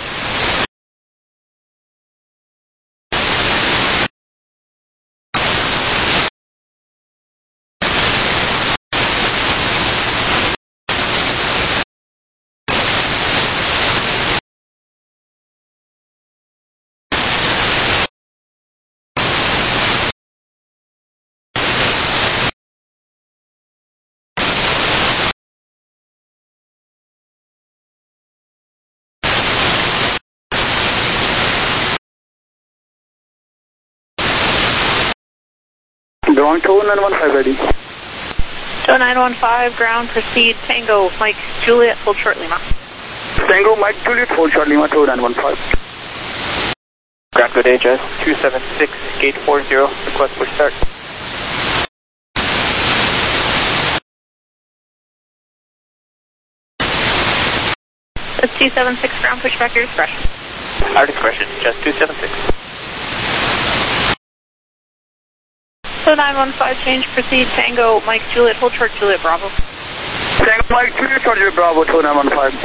Ground two nine one five ready. two nine one five, ground proceed, Tango, Mike, Juliet, hold short Lima. Tango, Mike, Juliet, hold short Lima, two nine one five. Ground good H S two seven six, gate four zero, request push start. two seven six ground, push back your discretion. Our discretion, just two seven six. So nine one five, change, proceed, Tango, Mike, Juliet, hold short, Juliet, Bravo. Tango, Mike, Juliet, Juliet, Bravo, two nine one five.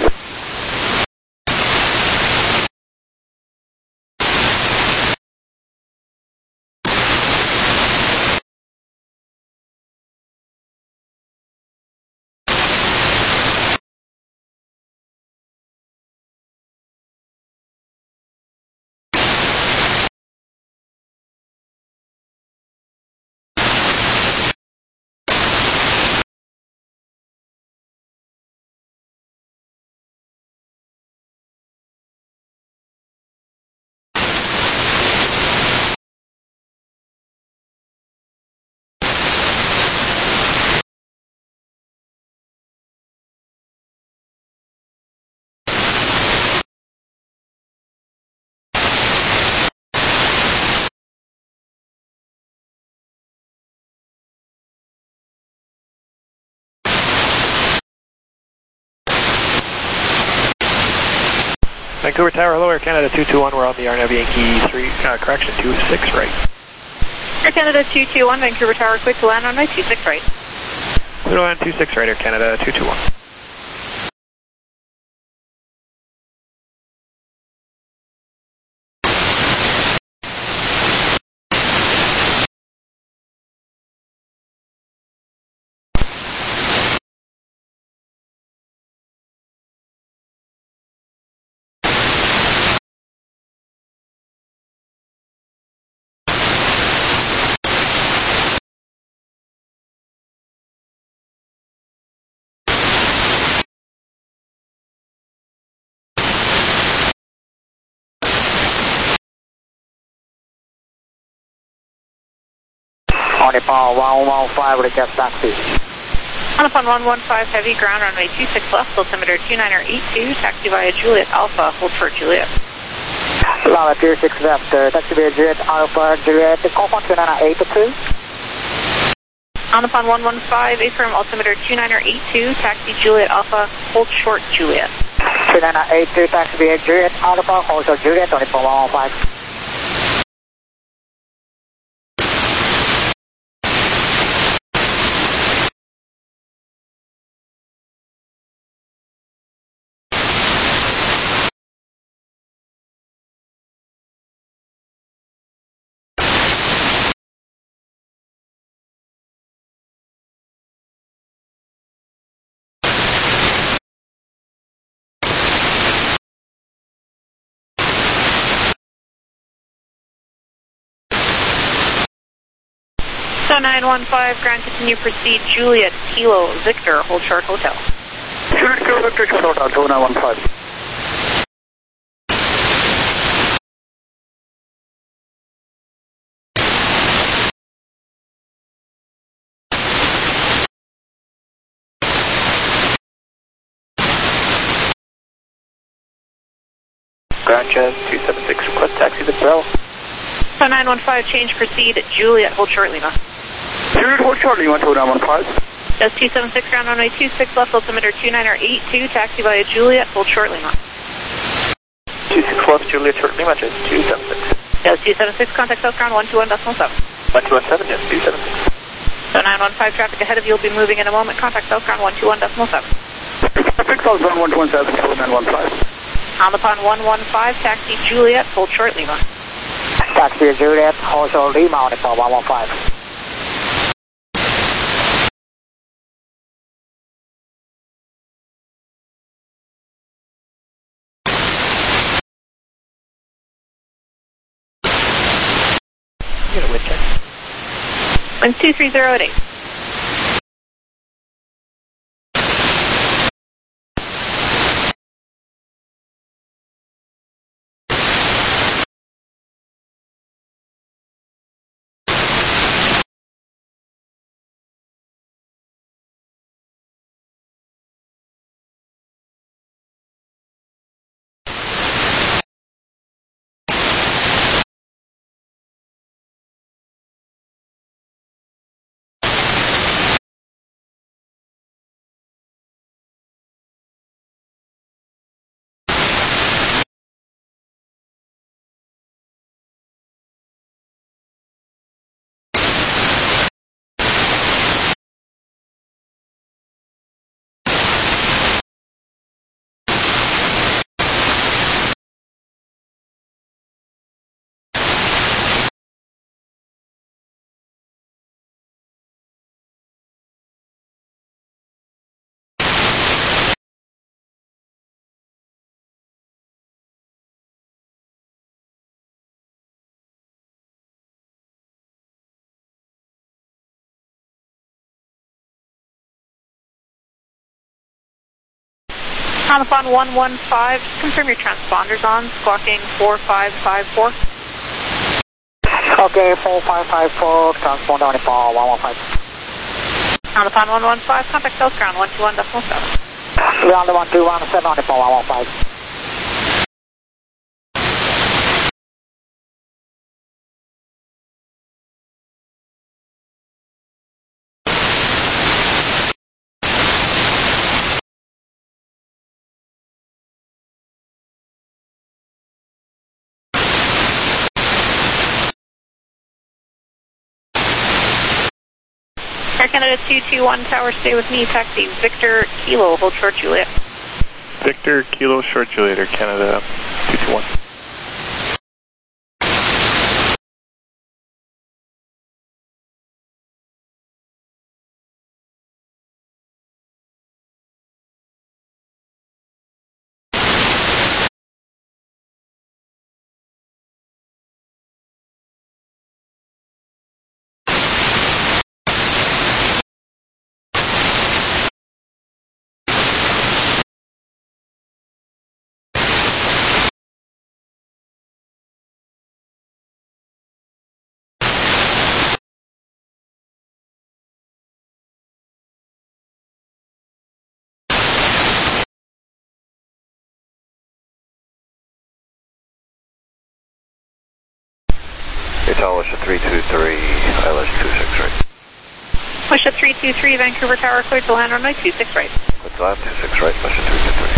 Vancouver Tower, hello, Air Canada two two one, we're on the R N A V Yankee three, uh, correction, two six right. Air Canada two two one, Vancouver Tower, quick to land on my two six right. Clear to land two six right, Air Canada two two one. On the power one one five, request taxi. On the pond one one five, heavy ground, runway two six left, altimeter two niner eight two, taxi via Juliet Alpha, hold short Juliet. Lava two six left, uh, taxi via Juliet Alpha, Juliet, confirm two niner eight two. On the pond one one five, affirm altimeter two niner eight two, taxi Juliet Alpha, hold short Juliet. two niner eight two, taxi via Juliet Alpha, hold short Juliet, on the pond one one five. So nine one five, ground continue, proceed, Juliet, Kilo, Victor, hold short hotel. Juliet, Kilo, Victor, short hotel, two nine one five. Ground Jazz two seven six, request taxi to Bell. So nine one five, change, proceed, Juliet, hold short Lima. Juliet, hold short Lima, two nine one five. That's two seven six, ground runway two six left, altimeter two niner eight two, taxi via Juliet, hold short Lima. two six left, Juliet, short Lima, just two seven six. That's two seven six, contact south ground one two one decimal seven. one two one seven, yes, two seven six. So nine one five, traffic ahead of you will be moving in a moment, contact south ground one two one decimal seven. Traffic southbound one two one seven, two nine one five. On the pond one one five, taxi Juliet, hold short Lima. Taxi Juliet, hold short Lima, on the pond one one five. Get a wind check. Winds two three zero at eight. Telephone one one five, just confirm your transponders on, squawking four five five four. Okay, four five five four, transponder on for one one five. Telephone one one five, contact South Ground one two one decimal seven. Ground one two one seven on for one one five. Air Canada two two one Tower, stay with me, taxi Victor Kilo, hold short Juliet. Victor Kilo Short Juliet, Air Canada two two one. Hotel Wisha three two three, I L S two six right. Wisha three two three, Vancouver Tower, cleared to land runway two six right. Cleared to land two six right, Wisha three two three.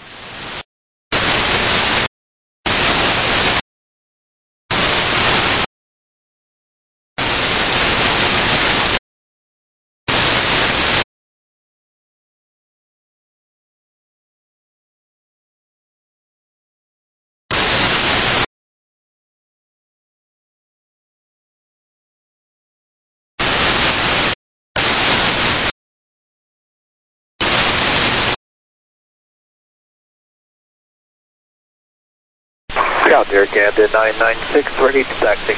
Out there, Canada nine nine six, ready to taxi.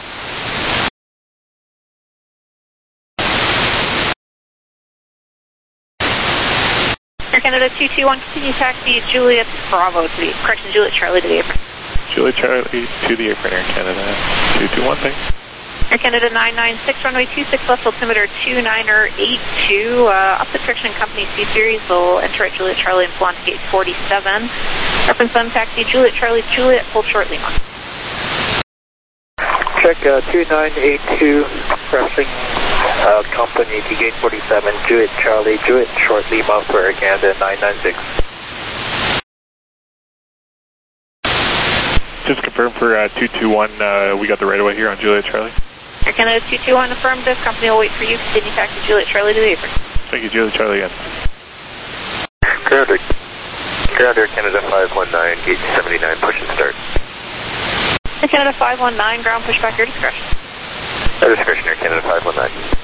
Air Canada two two one, continue taxi Juliet Bravo to the, correction, Juliet Charlie to the apron. Juliet Charlie to the apron, Air Canada two two one, thanks. Air Canada nine nine six, runway two six left, altimeter two niner eight two, uh, up the correction company C series, will enter at Juliet Charlie and fly to gate forty-seven. Reference them, taxi Juliet Charlie, Juliet, hold short Lima. Check uh, two nine eight two, pressing uh, company to gate forty-seven, Juliet Charlie, Juliet short Lima for Air Canada nine nine six. Just confirm for uh, two two one, uh, we got the right of way here on Juliet Charlie. Air Canada two two one, affirmative, company will wait for you, continue taxi Juliet Charlie to the apron. Thank you, Juliet Charlie again. Ground Ground Air Canada five one nine, gate seventy-nine, push and start. Air Canada five one nine, ground pushback, your discretion. Our discretion, Air Canada five one nine.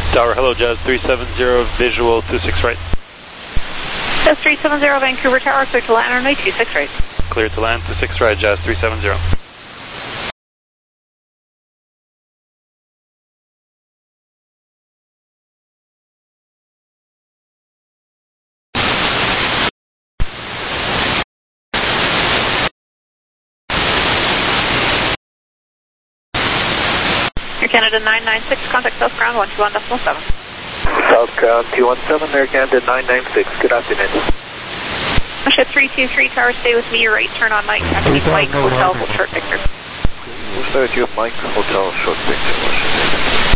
Tower, hello, Jazz three seven zero, visual two six right. Jazz three seven zero, Vancouver Tower, clear to land, runway two six right. Clear to land, two six right, Jazz three seven zero. Air Canada nine nine six, contact South Ground one two one point seven. South Ground two one seven, Air Canada nine nine six, good afternoon. Russia three two three, Tower, stay with me, right turn on Mike, taxi Mike, Hotel, hold short Victor. We'll start with you, Mike, Hotel, short Victor.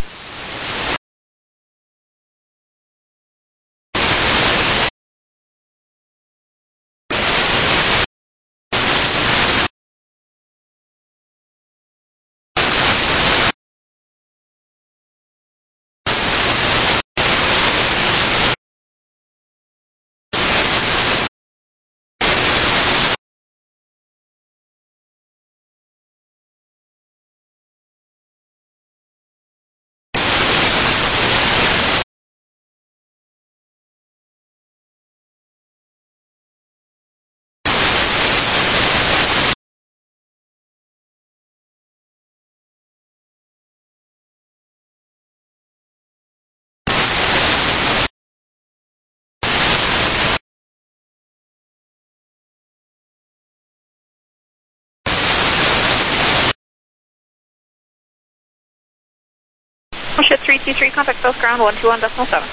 Russia three two three, contact South Ground one two one point seven.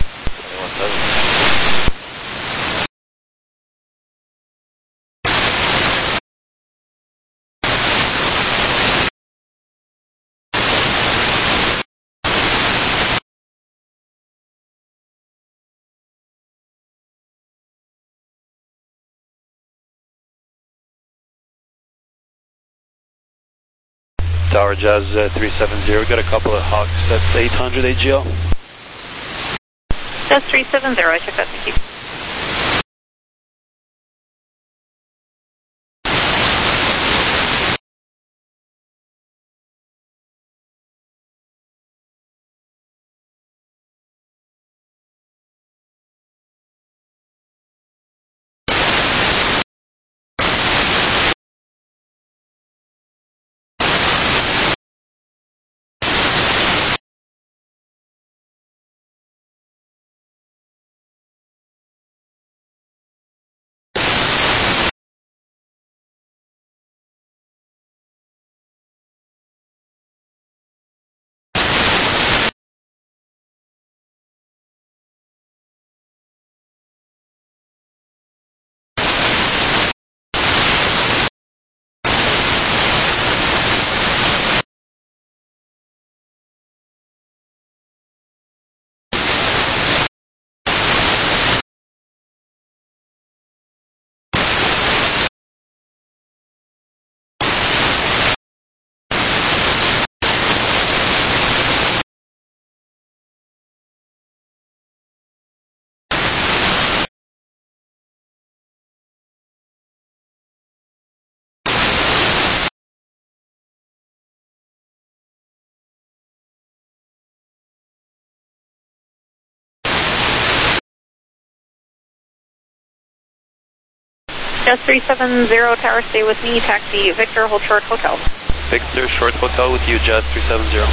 Tower, Jazz uh, three seven zero, got a couple of Hawks, that's eight hundred A G L. Jazz three seven zero, I check that, thank you. Jazz three seven zero, Tower, stay with me, taxi Victor, hold short Hotel. Victor, short Hotel with you, Jazz three seven zero.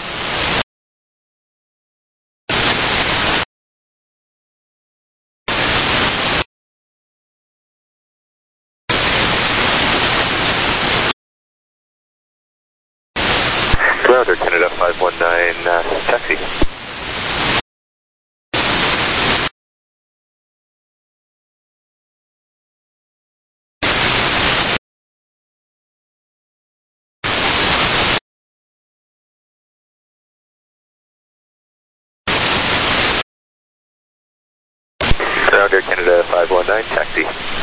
Ground, Air Canada five one nine, uh, taxi. Ground, Air Canada five one nine, taxi.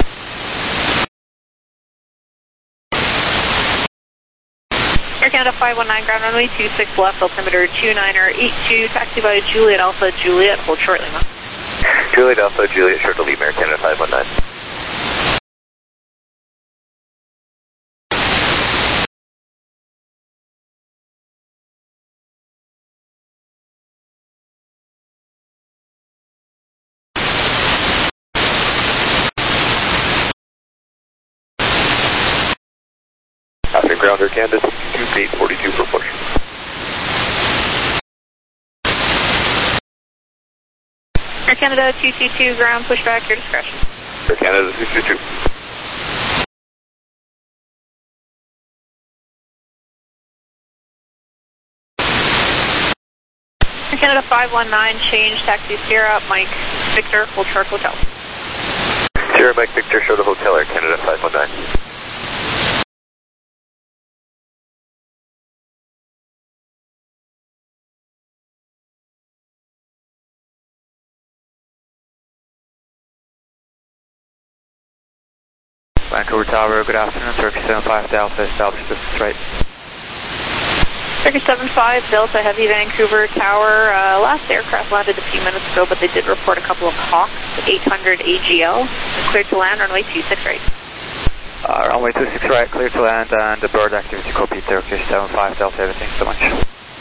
Air Canada five one nine, ground runway two six left, altimeter two niner eight two, taxi by Juliet Alpha Juliet, hold short Lima. Juliet Alpha Juliet, short to Lima, Air Canada five one nine. ground Air Canada two eight forty-two for push. Air Canada two two two ground, pushback, your discretion. Air Canada two two two. Air Canada five one nine, change, taxi Sierra, Mike Victor, Full Truck Hotel. Sierra Mike Victor, show to hotel, Air Canada five one nine. Vancouver Tower, good afternoon, Turkey seven five Delta, established distance right. Turkey seven five Delta Heavy, Vancouver Tower. Uh, last aircraft landed a few minutes ago, but they did report a couple of Hawks, eight hundred A G L. Cleared to land, runway two six right. Uh, runway two six right, clear to land, and the bird activity copy, Turkish seven five Delta Heavy, thanks so much.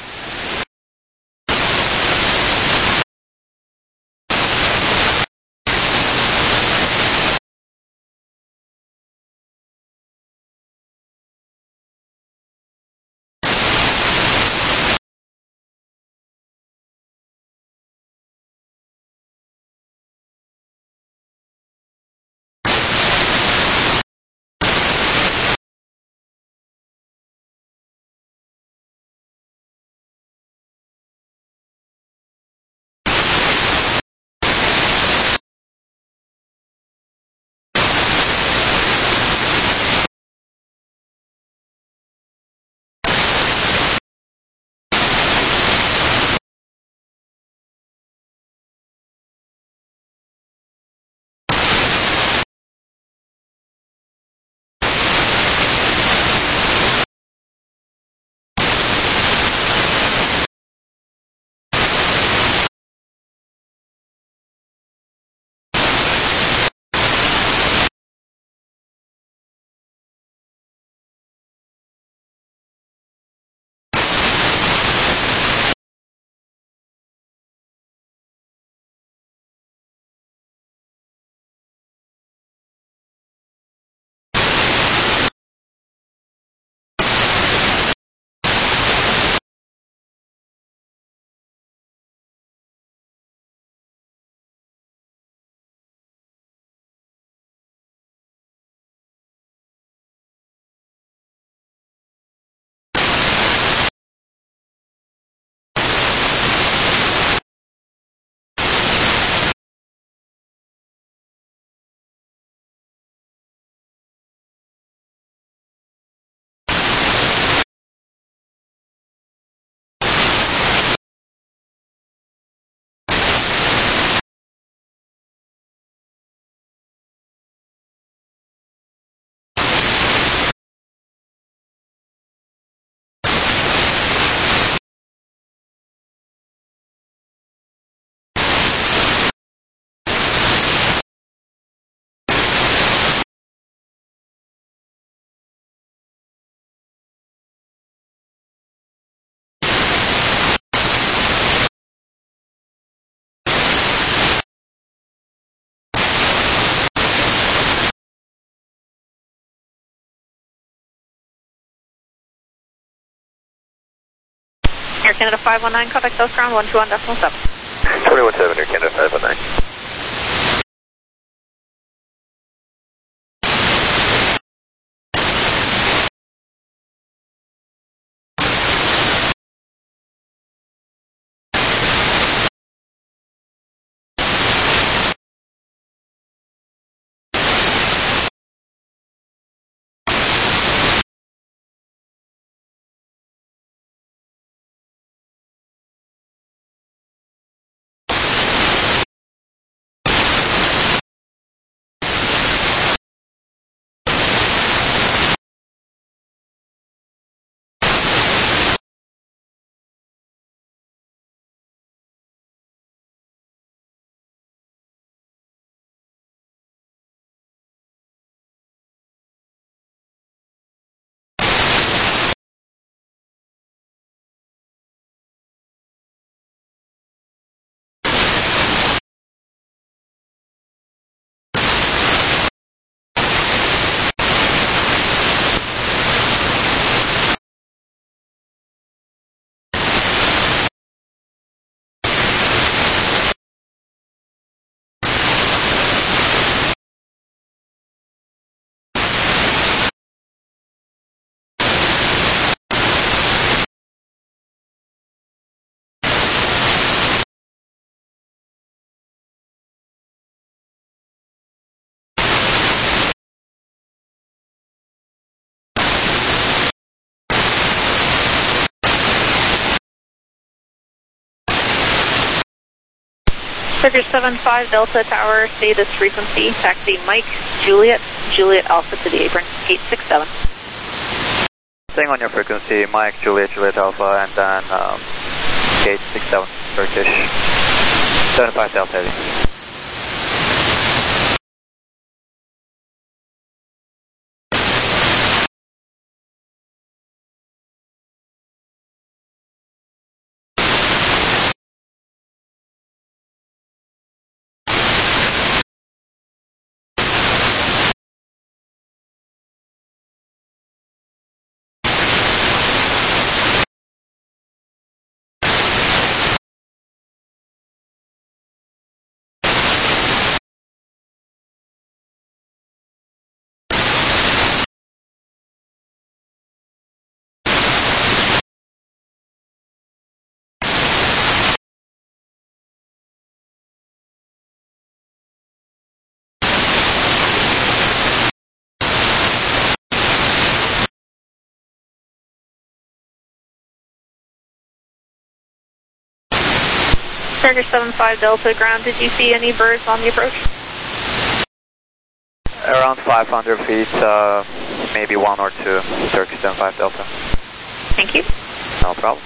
Air Canada five one nine, contact South Ground one two one decimal seven. twenty-one seven, Air Canada five one nine. Circuit seven five Delta Tower, stay this frequency, taxi Mike, Juliet, Juliet Alpha to the apron, eight six seven. Staying on your frequency, Mike, Juliet, Juliet Alpha, and then um, eight six seven, Turkish, seven five Delta Heavy. Charger seven five Delta ground, did you see any birds on the approach? Around five hundred feet, uh, maybe one or two, Turkey seven five Delta. Thank you. No problem.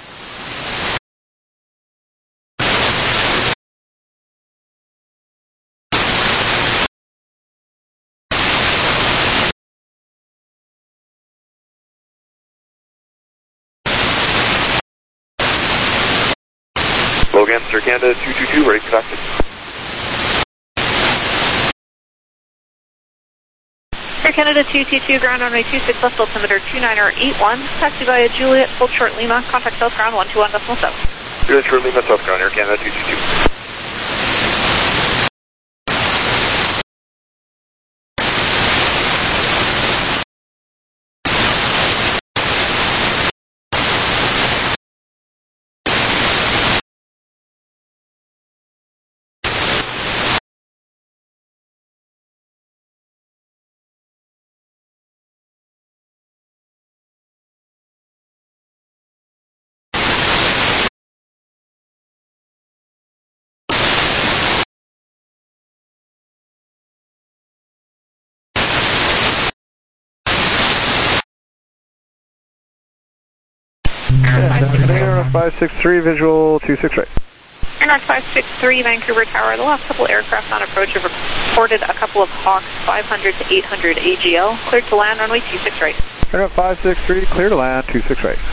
Logan, Sir Canada two two two, ready for taxi. Sir Canada two two two, ground runway two six left, altimeter two niner eight one, taxi via Juliet, hold short Lima, contact South ground one two one decimal seven. Juliet, short Lima, South ground, Air Canada two two two. Air five six three, visual two six right. Air five six three, Vancouver Tower. The last couple aircraft on approach have reported a couple of Hawks five hundred to eight hundred A G L. Cleared to land, runway two six right. Air five six three, clear to land, two six right.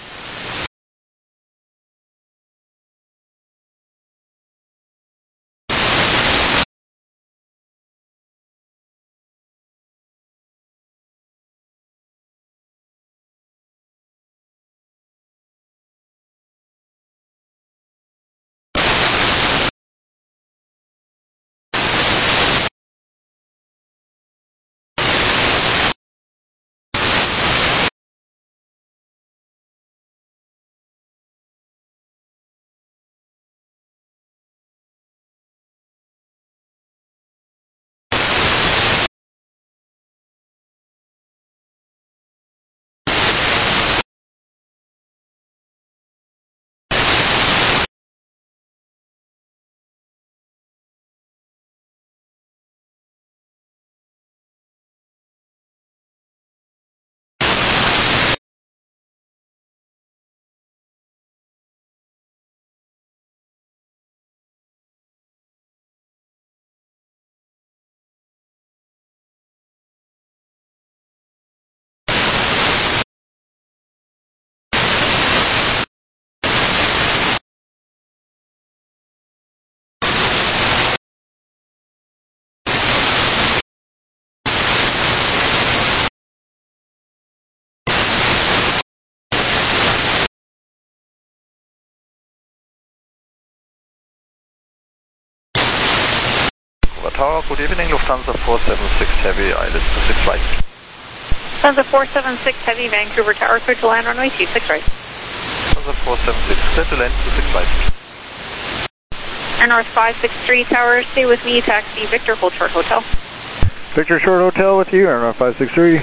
Tower, good evening, Lufthansa four seven six Heavy, I list to six right. Lufthansa four seven six Heavy, Vancouver Tower, clear to land, runway two six right. Lufthansa four seven six, clear to land, two six right. Air North five six three Tower, stay with me, taxi Victor, hold short hotel. Victor Short Hotel with you, Air North five six three.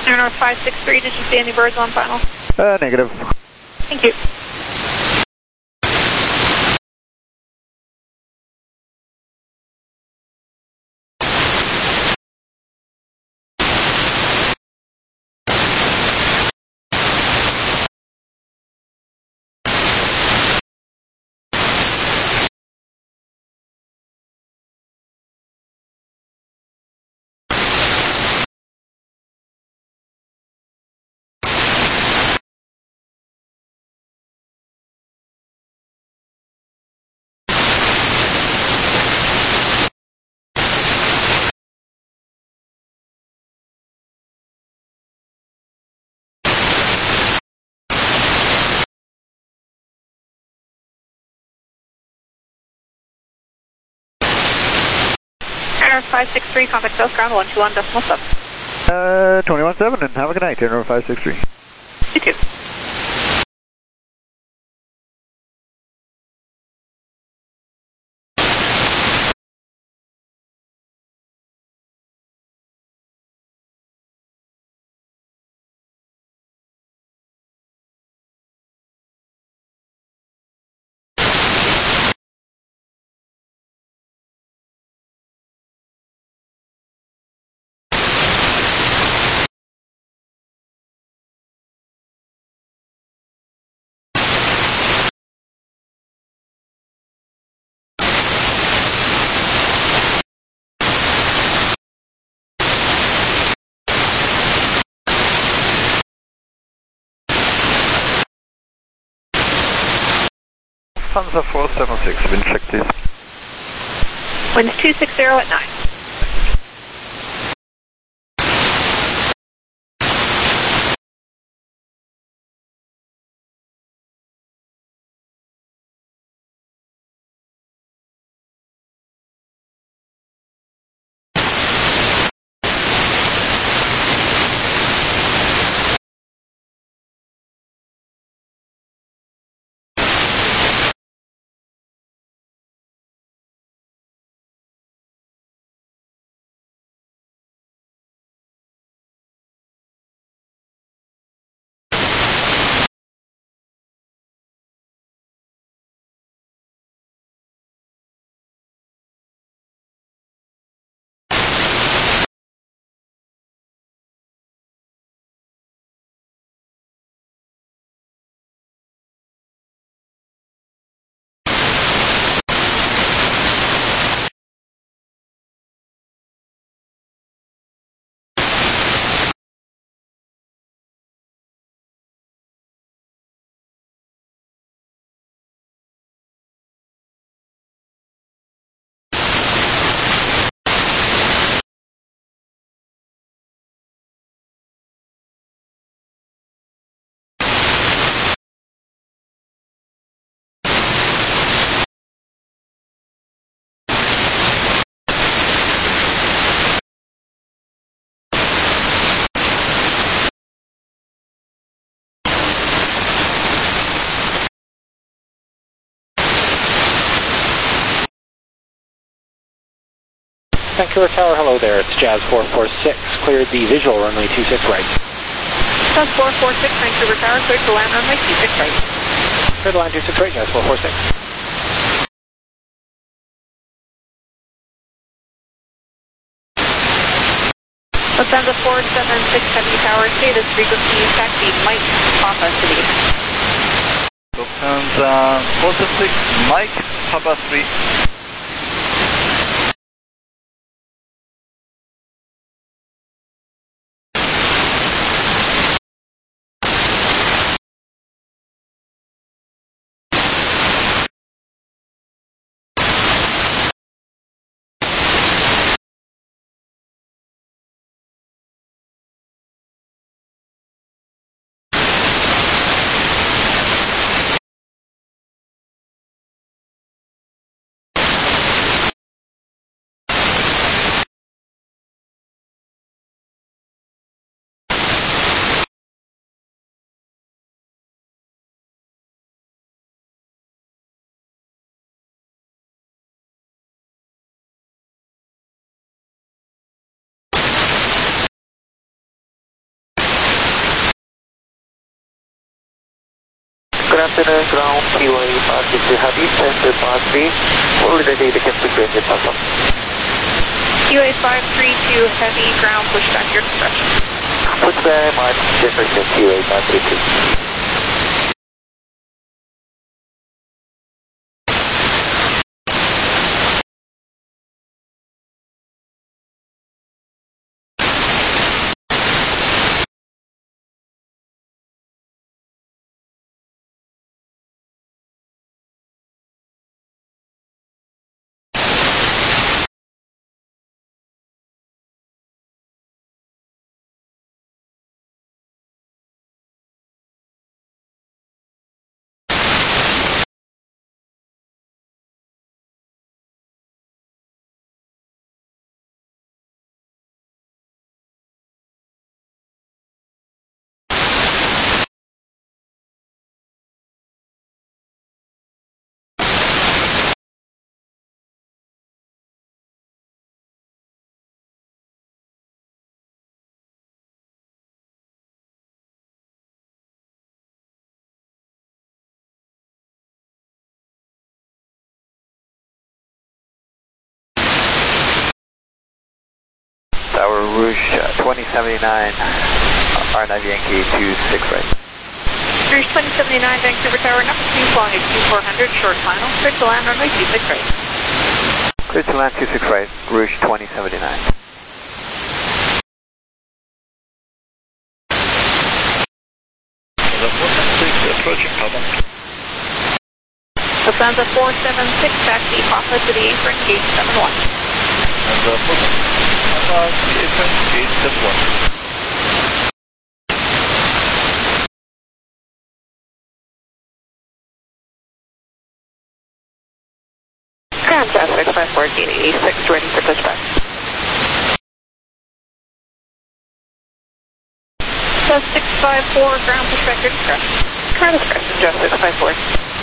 Air North five six three, did you see any birds on final? Uh, negative. Thank you. five six three, contact South Ground one two one decimal seven. Uh, twenty-one seven, and have a good night, Air North five six three. You too. Lufthansa four seven six, wind check please. Winds two six zero at nine. Vancouver Tower, hello there. It's Jazz four four six. Cleared the visual runway two six right. Jazz four four six, Vancouver Tower, cleared to land runway two six right. Cleared to land two six right, Jazz four four six. Lufthansa four seven six Heavy Tower, status frequency, taxi Mike, Papa City. Lufthansa four seven six, Mike, Papa three. afternoon, ground Q A five six two Heavy, center pass three. What will the data can frequency Alpha? Q A five three two Heavy, ground pushback your discretion. Pushback, Mark Jefferson, Q A five three two. Tower Rouge uh, twenty seventy-nine, R nine Yankee two six right. Rouge twenty seventy-nine, Vancouver Tower, number two, flying at two four hundred, short final, clear to land, runway two six right. Clear to land two six right, Rouge twenty seventy-nine. Approaching Papa. Lufthansa four seven six, taxi Papa to the apron, gate seven one. And uh, Papa, the apron, gate seven one. Ground traffic five four eight eight six, ready for pushback. Just six five four, ground pushback your discretion. Ground discretion, just six five four.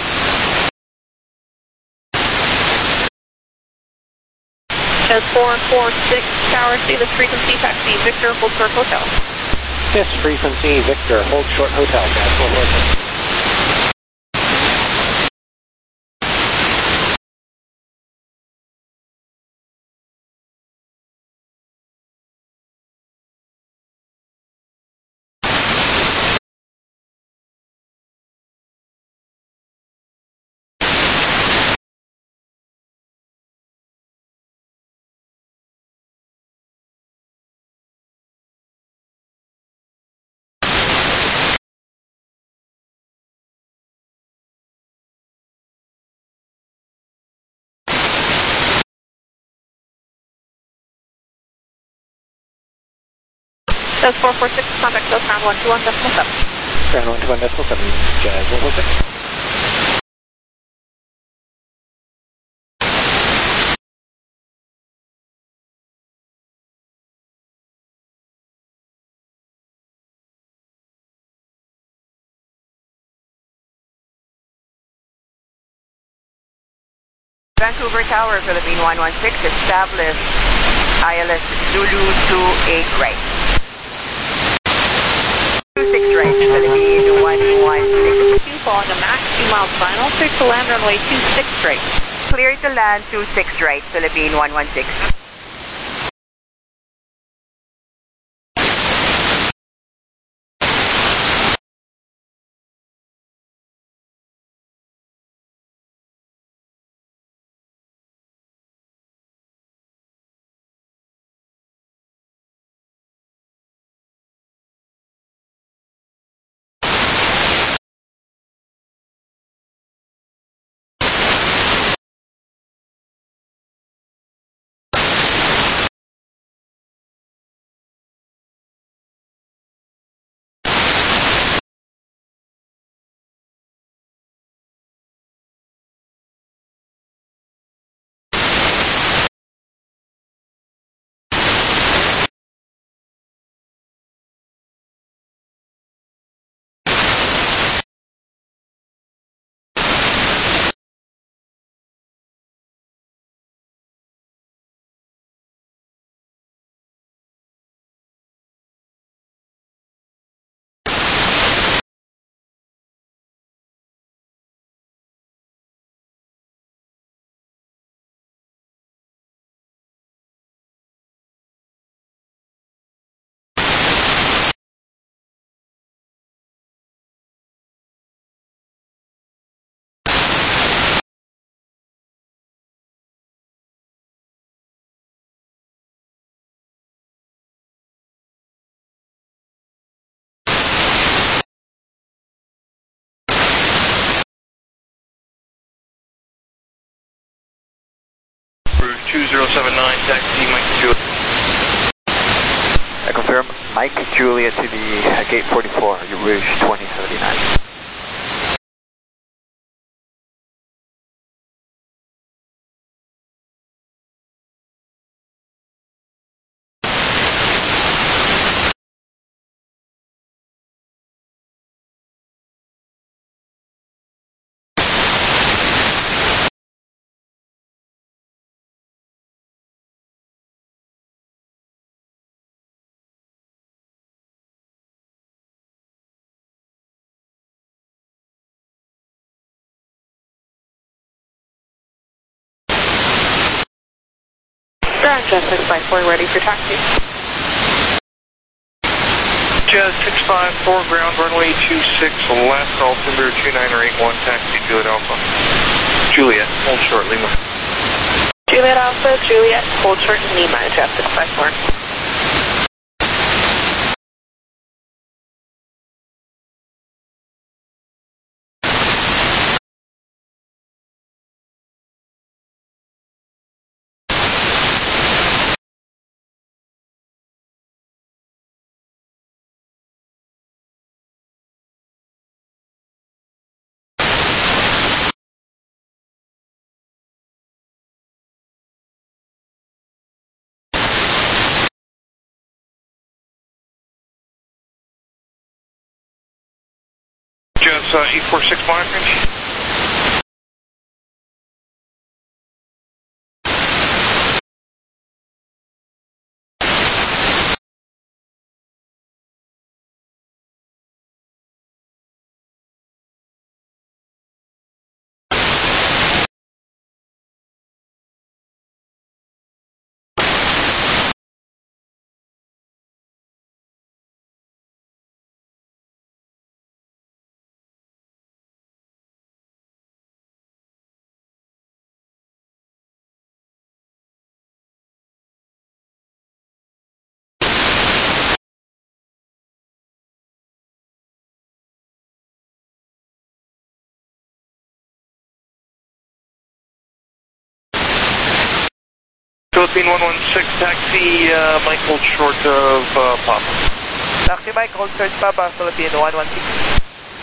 Just four four six, Tower, see this frequency, taxi Victor, hold short hotel. This frequency, Victor, hold short hotel, Jazz one one six. That's four four six, contact us ground one two one decimal seven. Ground one two one decimal seven, Jazz one one six. Vancouver Tower, Philippine one one six, established I L S Zulu two eight right. two six right, Philippine one one six. Two following a max, two miles final, clear to land runway two six right. Clear to land two six right, Philippine one one six. two zero seven nine, taxi Mike Juliet. I confirm Mike Juliet to the uh, gate forty-four, you wish twenty seventy-nine. Ground Jazz six five four, ready for taxi. Jazz six five four, ground runway two six left, altimeter two niner eight one, taxi Juliet Alpha. Juliet, hold short, Lima. Juliet Alpha, Juliet, hold short, Lima, Jazz six five four. Jazz uh, eight four six monitoring. Philippine one one six, taxi uh, Mike hold short of uh, Papa. Taxi Mike, hold short Papa, Philippine one one six.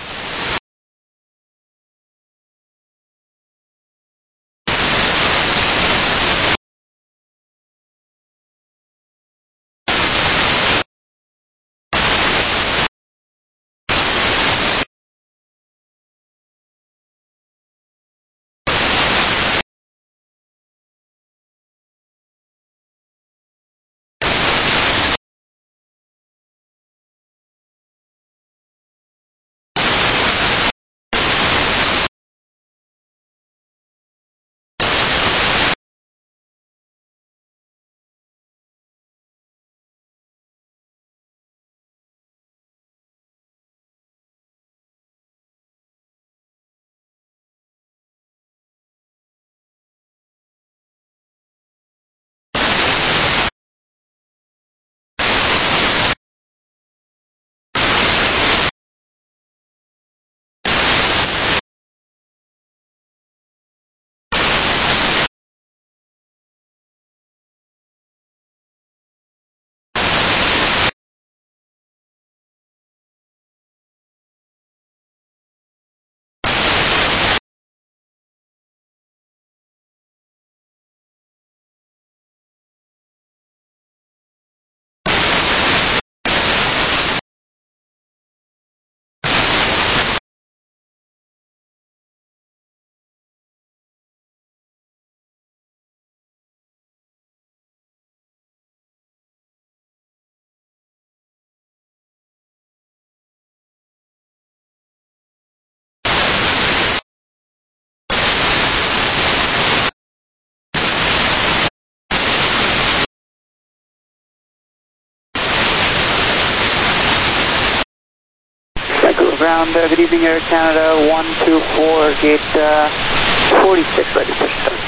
Ground, uh, good evening, Air Canada, one two four, gate uh, forty-six, ready to push start.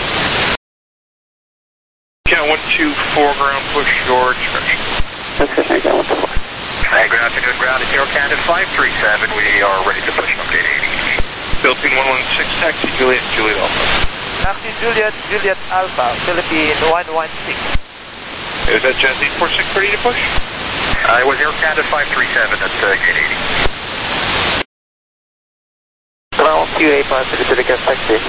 Yeah, one two four, ground push short, stretch. That's good, thank you, one two four. Hey, good afternoon, ground, it's Air Canada five three seven, we are ready to push update eighty. Philippine one one six, taxi Juliet, Juliet Alpha. Taxi Juliet, Juliet Alpha, Philippine one one six. Is that Jazz eight four six ready to push? Uh, it was Air Canada five three seven at uh, gate eighty. Ground Q A five three two, gas taxi.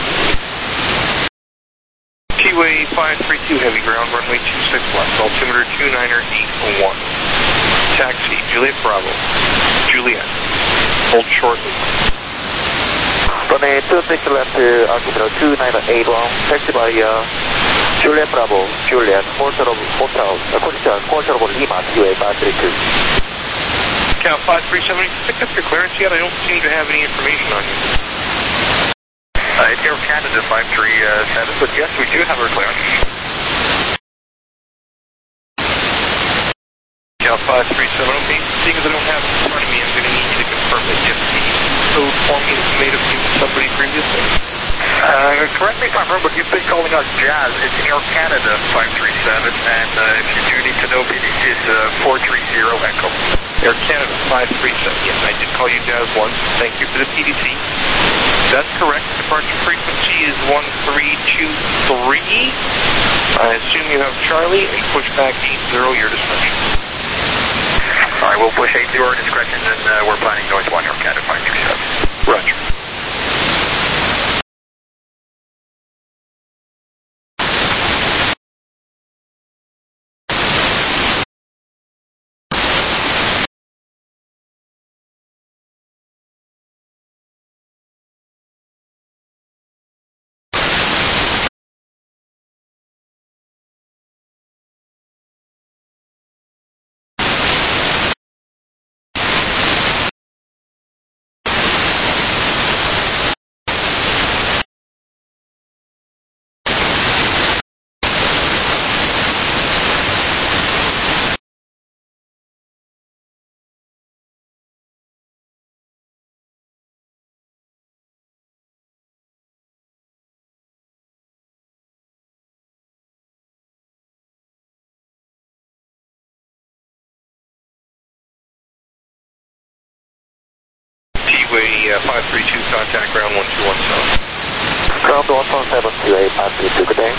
T-Way five three two, heavy ground, runway two six left, altimeter two niner eight one. Taxi, Juliet Bravo. Juliet, hold shortly. Runway two six left to altimeter two niner eight one, taxi by uh, Juliet Bravo, Juliet, Hotel, Hotel, uh, Hotel, Hotel Lima, T-Way five three two. Count five three seven, have you picked up your clearance yet? I don't seem to have any information on you. Uh, it's Air Canada five three seven, but yes, we do have our clearance. Count five three seven, okay. Seeing as I don't have it in front of me, I'm going to need you to confirm that yes, the code for me is made of you with somebody previously. Uh, correct me if I'm wrong, but you've been calling us Jazz. It's Air Canada five three seven, and uh, if you do need to know, P D C is uh, four three zero Echo. Air Canada five three seven, yes, I did call you Jazz once. Thank you for the P D C. That's correct. Departure frequency is one three two three. I assume you have Charlie, and push back eight zero, your discretion. All right, we'll push eight zero, our discretion, and uh, we're planning noise one, Air Canada five three seven. Roger. T-Way uh, five three two, contact ground one two one seven. Ground one one seven, T-Way five three two, good day.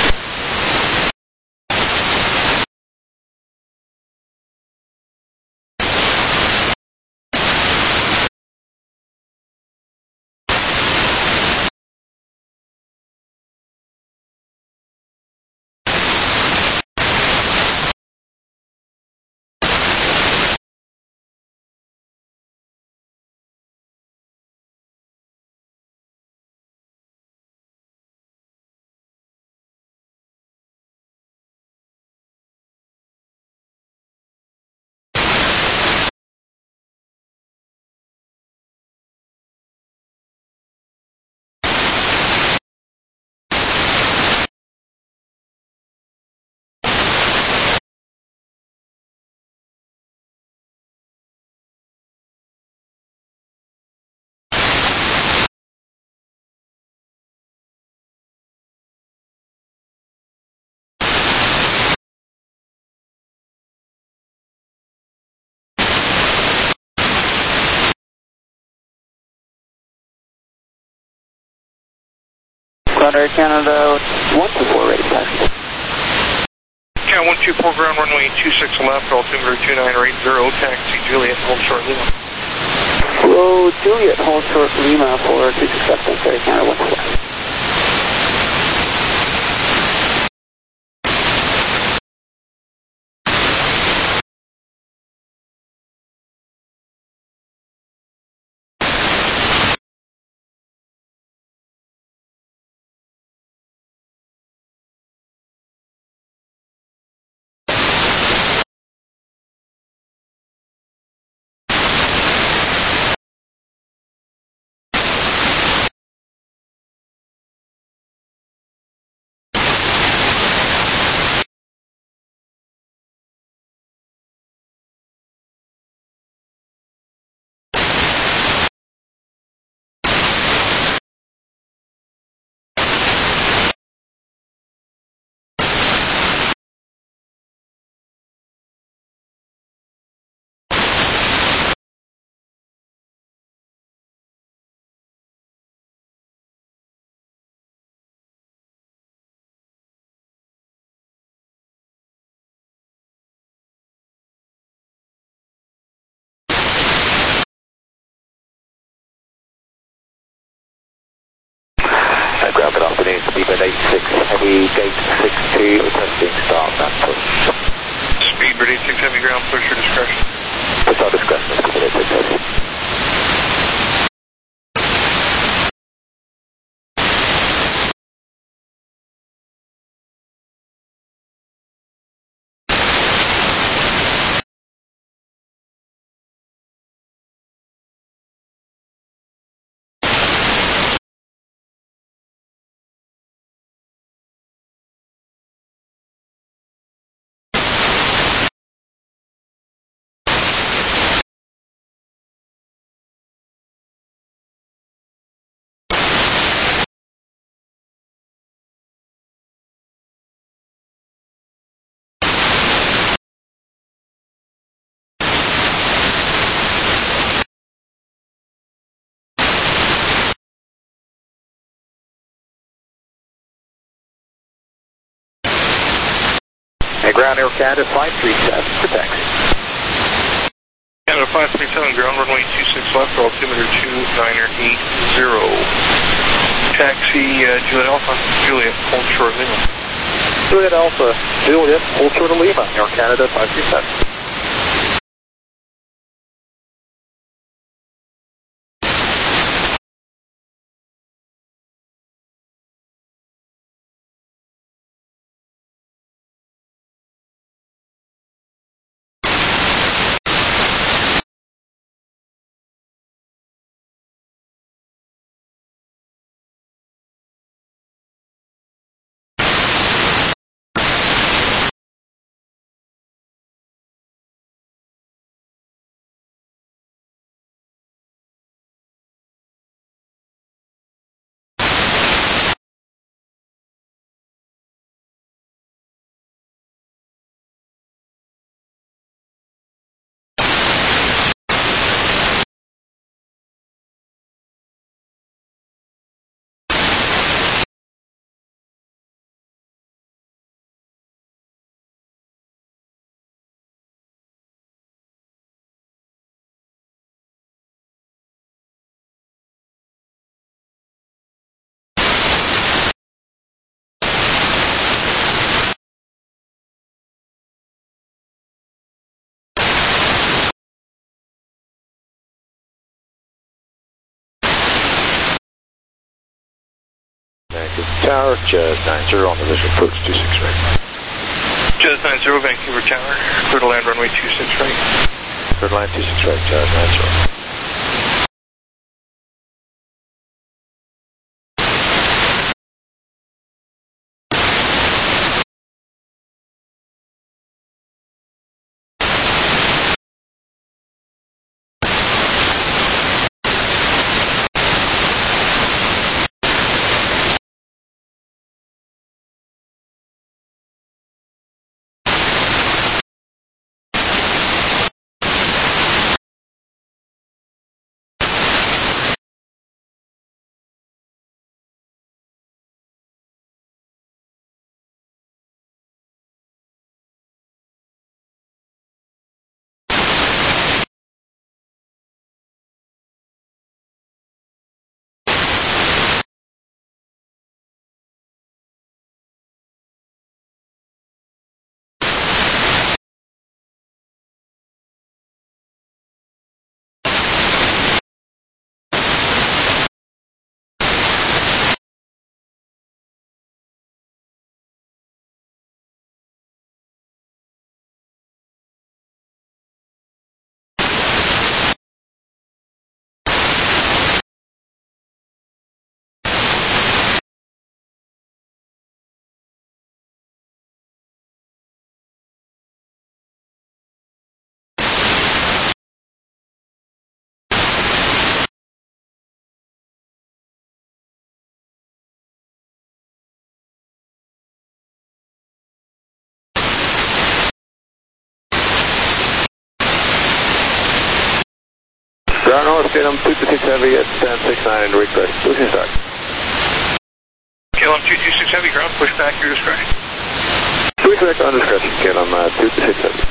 Air Canada one two four, ready taxi. Count one two four, ground runway two six left, altimeter two niner eight zero, taxi Juliet, hold short Lima. Hello, Juliet, hold short Lima for two six left, Air Canada one two four. Hey, ground Air Canada five three seven for taxi. Canada five three seven, ground runway two six left, altimeter two niner eight zero. Taxi uh, Juliet Alpha, Juliet, hold short of Lima. Juliet Alpha, Juliet, hold short of Lima, Air Canada five three seven. Tower, Jazz nine zero on the visual approach two six right. Jazz nine zero, Vancouver Tower, clear to land runway two six right. Clear to land two six right, Jazz nine zero. Ground North, Salem two two six Heavy at ten six nine, request, pushing start. K L M two two six Heavy, ground, push back your discretion. Push back on discretion, K L M uh, two two six Heavy.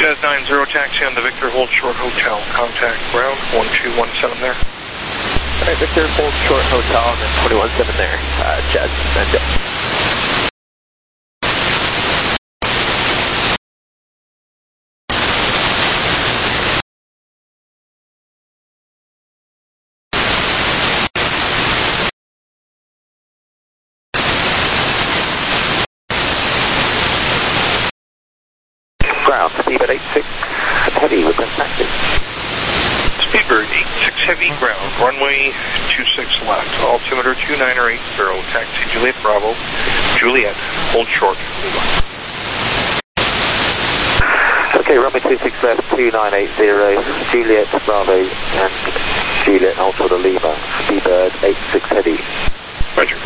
Jazz nine zero, taxi on the Victor, hold short hotel, contact ground, one two one seven there. Alright, Victor, hold short hotel, and then twenty-one seven there, uh, Jazz nine zero. Ground, Speedbird eight six, heavy with taxi. Speedbird eight six heavy, ground, runway two six left, altimeter two nine eight zero, taxi Juliet Bravo, Juliet, hold short, Lima. Okay, runway two six left, two nine eight zero, Juliet Bravo and Juliet, hold short of Lima, Speedbird eight six heavy. Roger.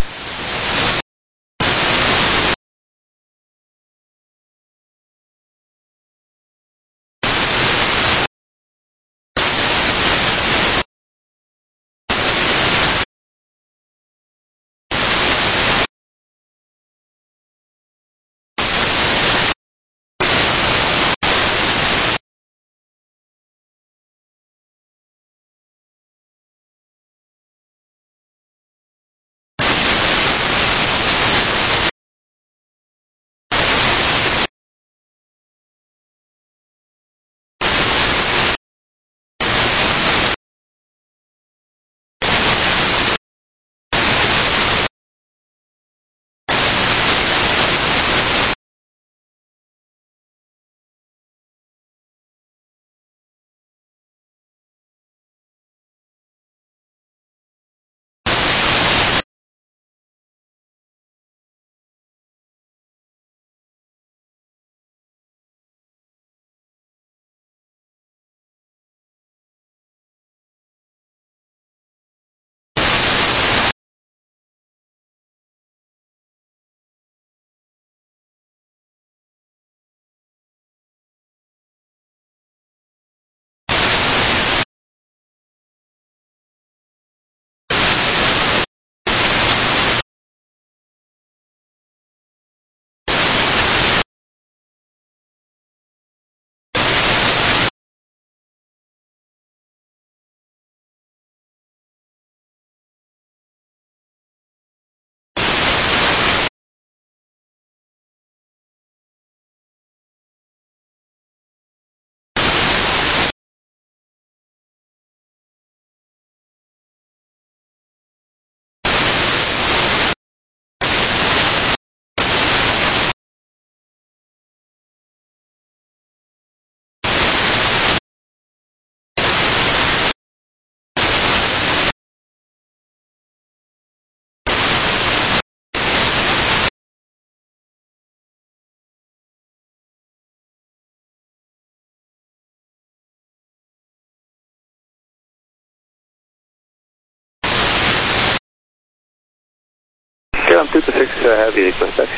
K L M two two six uh, heavy, request taxi.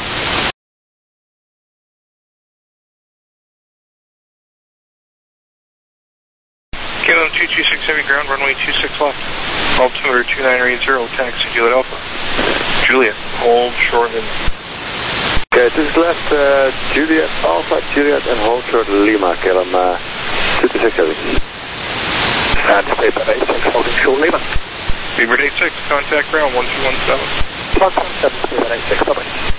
K L M two two six heavy, ground, runway two six left, altimeter two nine eight zero, taxi Juliet Alpha. Juliet, hold short and... Okay, this is left, uh, Juliet Alpha, Juliet, and hold short Lima, K L M uh, two two six heavy. And Speedbird eight six, holding short Lima. Speedbird eight six, contact ground, one two one seven. one two one seven, Speedbird eight six, bye-bye.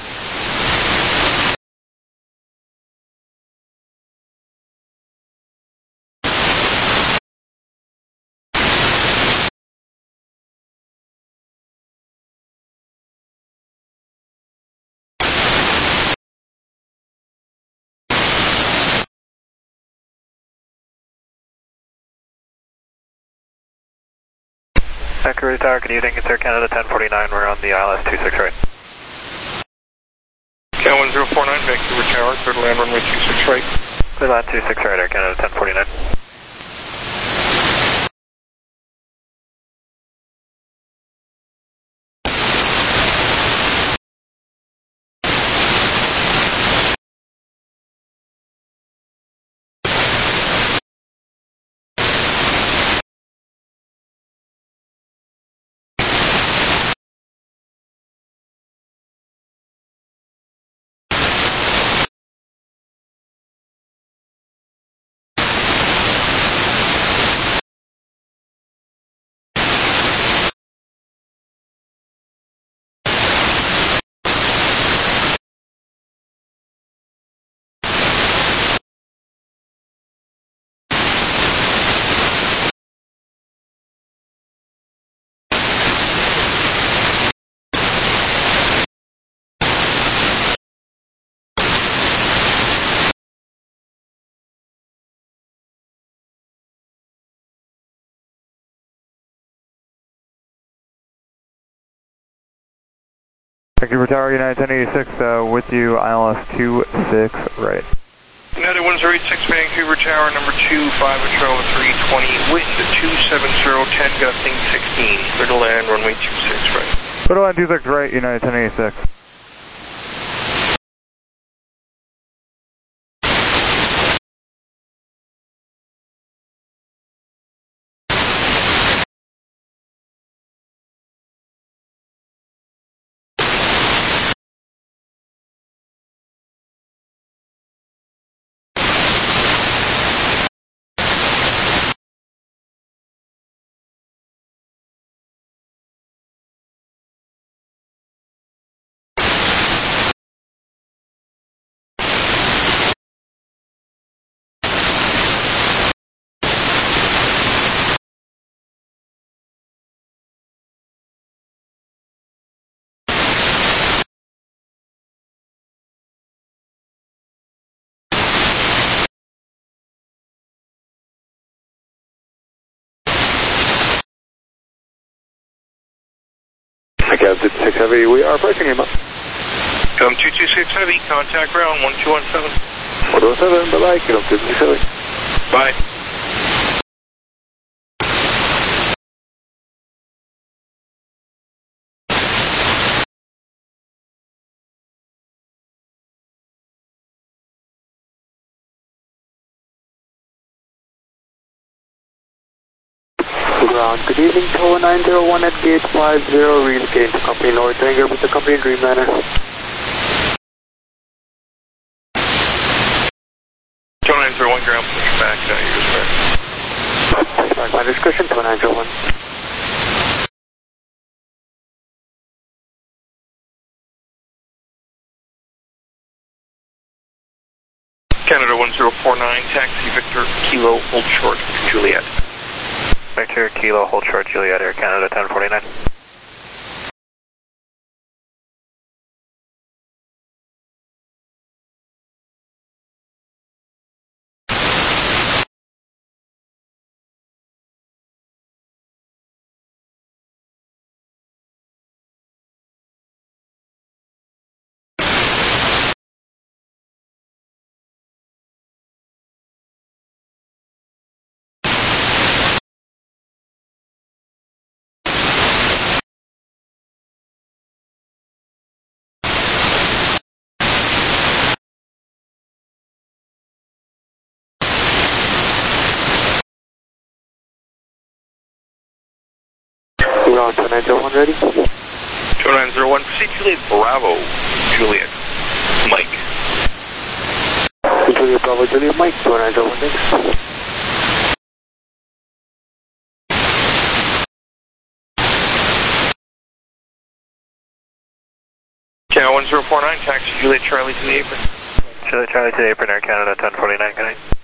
Vancouver Tower, good evening. It's Air Canada ten forty-nine. We're on the I L S two six right. K L one zero four nine, Vancouver Tower, clear to land runway two six right. Clear land two six right, Air Canada ten forty-nine. Thank you for Tower United ten eighty-six, uh, with you, I L S two six right. United one zero eight six, Vancouver Tower, number two, five Charlie three twenty, wind two seven zero, ten gusting sixteen, clear to land, runway two six right. Clear to land two six right, United ten eighty-six. Cab two two six Heavy, we are approaching him. Come two two six Heavy, contact ground one two one seven. one two one seven, bye-bye, get up two two six Heavy. Bye. Ground, good evening, Tower nine zero one at gate five zero, relocating to company North Hangar with the company Dreamliner. Tower nine zero one, ground, push back, uh, you're correct. Back my discussion, Tower nine zero one. Canada one zero four nine, taxi Victor, Kilo, hold short, Juliet. Victor, Kilo, hold short, Juliet, Air Canada ten forty-nine. Ground two nine zero one ready? two nine zero one, proceed Juliet Bravo, Juliet, Mike. Juliet Bravo, Juliet Mike, two nine zero one next. Canada one zero four nine, taxi Juliet Charlie to the apron. Juliet Charlie to the apron, Air Canada ten forty-nine, good night.